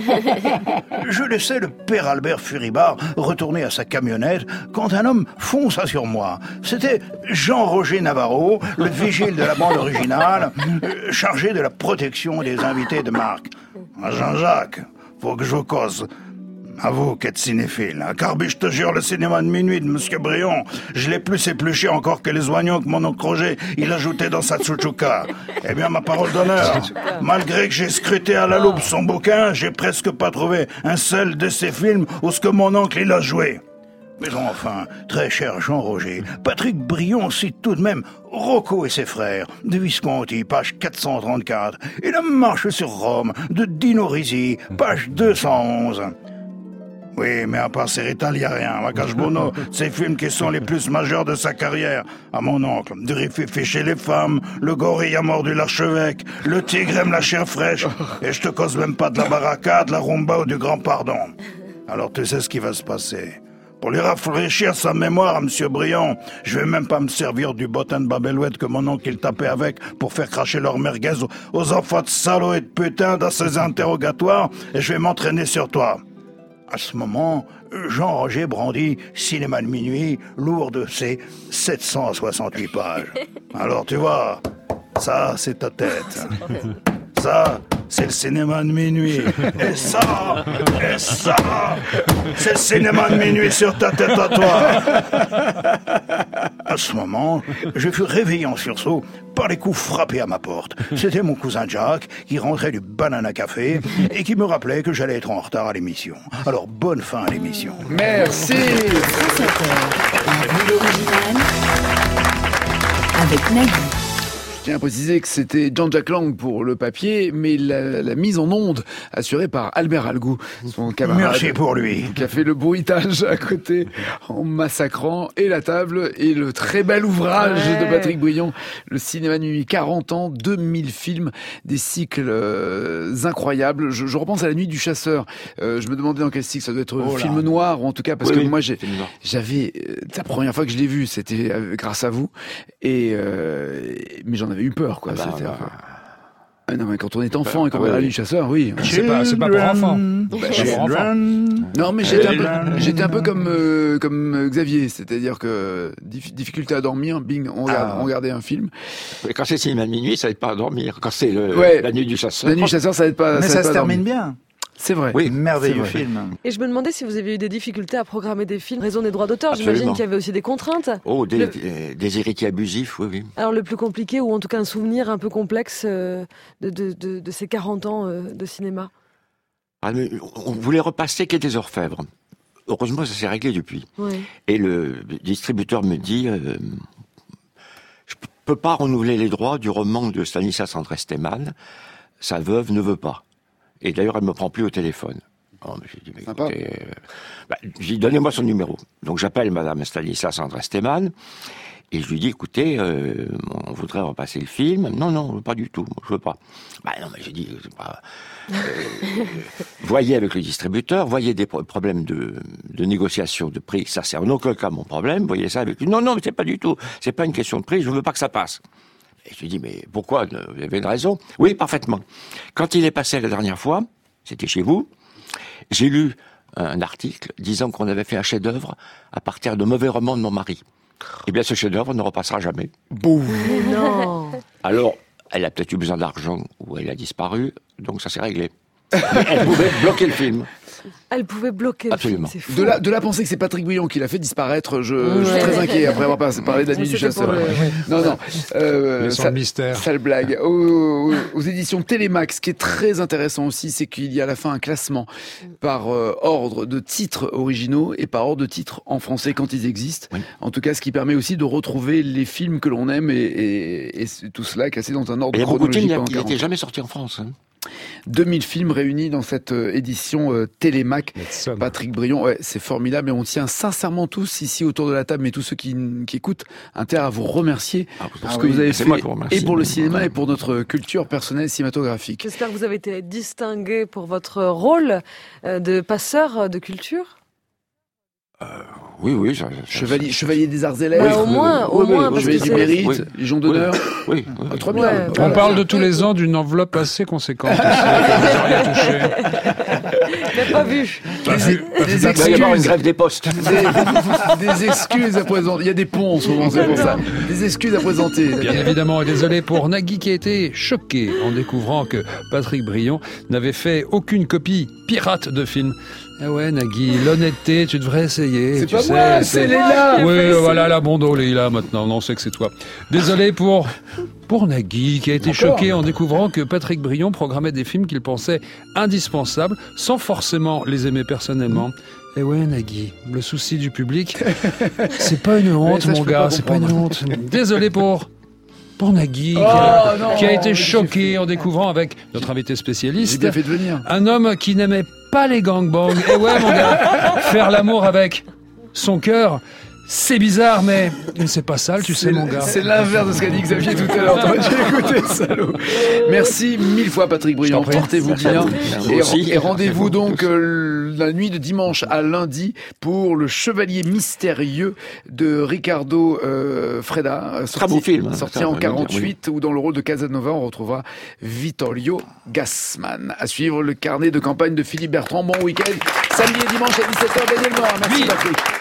Je laissais le père Albert furibard retourner à sa camionnette quand un homme fonça sur moi. C'était Jean-Roger Navarro, le vigile de la bande originale, chargé de la protection des invités de marque. Jean-Jacques, faut que je vous cause. À vous qui êtes cinéphile, hein, car je te jure, le cinéma de minuit de Monsieur Brion, je l'ai plus épluché encore que les oignons que mon oncle Roger, il ajoutait dans sa tchouchouka. Eh bien, ma parole d'honneur, malgré que j'ai scruté à la loupe son bouquin, j'ai presque pas trouvé un seul de ces films où ce que mon oncle il a joué. Mais enfin, très cher Jean-Roger, Patrick Brion cite tout de même Rocco et ses frères, de Visconti, page quatre cent trente-quatre, et La marche sur Rome, de Dino Risi, page deux cent onze. Oui, mais à part ces rétals, il n'y a rien. Macache Bono, ces films qui sont les plus majeurs de sa carrière. À mon oncle, de Rififi chez les femmes, le gorille a mordu l'archevêque, le tigre aime la chair fraîche, et je te cause même pas de la baraka, de la rumba ou du grand pardon. Alors tu sais ce qui va se passer. Pour lui rafraîchir sa mémoire à Monsieur Brion, je vais même pas me servir du bottin de babelouette que mon oncle il tapait avec pour faire cracher leur merguez aux enfants de salauds et de putains dans ses interrogatoires, et je vais m'entraîner sur toi. À ce moment, Jean-Roger brandit Cinéma de minuit, lourd de ses sept cent soixante-huit pages. Alors tu vois, ça c'est ta tête. Ça, c'est le cinéma de minuit. Et ça, et ça, c'est le cinéma de minuit sur ta tête à toi. À ce moment, je fus réveillé en sursaut par les coups frappés à ma porte. C'était mon cousin Jack qui rentrait du Banana Café et qui me rappelait que j'allais être en retard à l'émission. Alors, bonne fin à l'émission. Merci. La bulle originale avec Nagui. Je tiens à préciser que c'était Jean-Jacques Lang pour le papier, mais la, la mise en onde assurée par Albert Algou, son camarade. Merci pour lui. Qui a fait le bruitage à côté en massacrant et la table et le très bel ouvrage ouais. de Patrick Brion, le cinéma de minuit, quarante ans, deux mille films, des cycles euh, incroyables. Je, je repense à La Nuit du Chasseur. Euh, je me demandais dans quel cycle ça doit être, oh film noir, ou en tout cas parce oui, que oui, moi j'ai, j'avais euh, la première fois que je l'ai vu, c'était euh, grâce à vous, et euh, mais j'en avais eu peur, quoi. Ah bah, bah, ah non, mais quand on est enfant et qu'on regarde La Nuit du Chasseur, oui. C'est pas, c'est pas pour enfants. Bah, c'est pour enfants. Non, mais j'étais un peu, j'étais un peu comme euh, comme Xavier, c'est-à-dire que difficulté à dormir, bing, on, regarde, ah. on regardait un film. Et quand c'est le cinéma de minuit, ça aide pas à dormir. Quand c'est le, ouais. La Nuit du Chasseur. La Nuit du Chasseur, ça aide pas. Mais ça, ça aide se pas termine bien. C'est vrai. Oui, merveilleux film. Et je me demandais si vous avez eu des difficultés à programmer des films, raison des droits d'auteur. Absolument. J'imagine qu'il y avait aussi des contraintes. Oh, des, le... des héritiers abusifs, oui, oui. Alors le plus compliqué, ou en tout cas un souvenir un peu complexe euh, de, de, de, de ces quarante ans euh, de cinéma. Ah, mais on voulait repasser Quai des Orfèvres. Heureusement, ça s'est réglé depuis. Oui. Et le distributeur me dit, euh, je peux pas renouveler les droits du roman de Stanislas André Stemann. Sa veuve ne veut pas. Et d'ailleurs, elle me prend plus au téléphone. Oh, j'ai dit, mais écoutez, euh, bah, j'ai dit, donnez-moi son numéro. Donc j'appelle Madame Stanislas André Stemann et je lui dis, écoutez, euh, on voudrait repasser le film. Non, non, pas du tout, je veux pas. Bah non, mais j'ai dit, bah, euh, voyez avec le distributeur, voyez des pro- problèmes de, de négociation de prix. Ça, c'est en aucun cas mon problème. Voyez ça avec lui. Non, non, mais c'est pas du tout. C'est pas une question de prix. Je veux pas que ça passe. Et je lui dis, mais pourquoi? Vous avez une raison? Oui, parfaitement. Quand il est passé la dernière fois, c'était chez vous, j'ai lu un article disant qu'on avait fait un chef-d'œuvre à partir de mauvais romans de mon mari. Eh bien, ce chef-d'œuvre ne repassera jamais. Boum. Non. Alors, elle a peut-être eu besoin d'argent ou elle a disparu, donc ça s'est réglé. Mais elle pouvait bloquer le film. Elle pouvait bloquer. Absolument. Le film, de là, de là penser que c'est Patrick Brion qui l'a fait disparaître, je, ouais. je suis très inquiet après avoir parlé de La Nuit du Chasseur. Le... Non, non. Euh, ça, le mystère. Sale blague. Aux, aux, aux éditions Télémax, ce qui est très intéressant aussi, c'est qu'il y a à la fin un classement par euh, ordre de titres originaux et par ordre de titres en français quand ils existent. Oui. En tout cas, ce qui permet aussi de retrouver les films que l'on aime et, et, et tout cela classé dans un ordre et chronologique. Il y a beaucoup de films qui n'étaient jamais sortis en France. Hein. deux mille films réunis dans cette euh, édition euh, Télémac. Patrick Brion, ouais, c'est formidable et on tient sincèrement tous ici autour de la table, mais tous ceux qui, qui écoutent, intérêt à vous remercier ah, pour ah, ce que oui. vous avez fait et pour le cinéma et pour notre culture personnelle cinématographique. J'espère que vous avez été distingué pour votre rôle euh, de passeur de culture. Euh, oui, oui. Ça, ça, chevalier, ça, chevalier des arts et lettres. Bah, au oui, moins, oui, au oui, moins. Oui, chevalier du mérite, oui. Légion d'honneur. Oui, oui, oui. Ah, très bien. Ouais. On voilà. parle de tous les ans d'une enveloppe assez conséquente. Aussi, rien touché. J'ai pas vu. Pas des, vu. Des, des excuses. Il va y avoir une grève des postes. Des, des excuses à présenter. Il y a des ponts en ce moment, c'est pour ça. Des excuses à présenter. Bien évidemment, et désolé pour Nagui qui a été choqué en découvrant que Patrick Brion n'avait fait aucune copie pirate de film. Ah ouais, Nagui, l'honnêteté, tu devrais essayer. C'est tu pas sais, moi, c'est Léla. Oui, voilà, la bondole est là maintenant, on sait que c'est toi. Désolé pour, pour Nagui, qui a été Encore. choqué en découvrant que Patrick Brion programmait des films qu'il pensait indispensables, sans forcément les aimer personnellement. Eh ouais, Nagui, le souci du public, c'est pas une honte, ça, mon gars, pas c'est pas une honte. Désolé pour... Pour Nagui, oh, qui, a, non, qui a été choqué en découvrant avec notre invité spécialiste, bien fait de venir. Un homme qui n'aimait pas les gangbangs. Et ouais, mon gars, faire l'amour avec son cœur, c'est bizarre, mais c'est pas sale, tu sais, mon gars. C'est l'inverse de ce qu'a dit Xavier tout à l'heure. Toi, j'ai écouté, salaud. Merci mille fois, Patrick Brion. Portez-vous bien. Et, et rendez-vous donc euh, la nuit de dimanche à lundi pour Le Chevalier mystérieux de Ricardo euh, Freda. Très beau film. Sorti en quarante-huit, oui. Où dans le rôle de Casanova, on retrouvera Vittorio Gassman. À suivre le carnet de campagne de Philippe Bertrand. Bon week-end. Samedi et dimanche à dix-sept heures, Daniel Noir. Merci, oui. Patrick.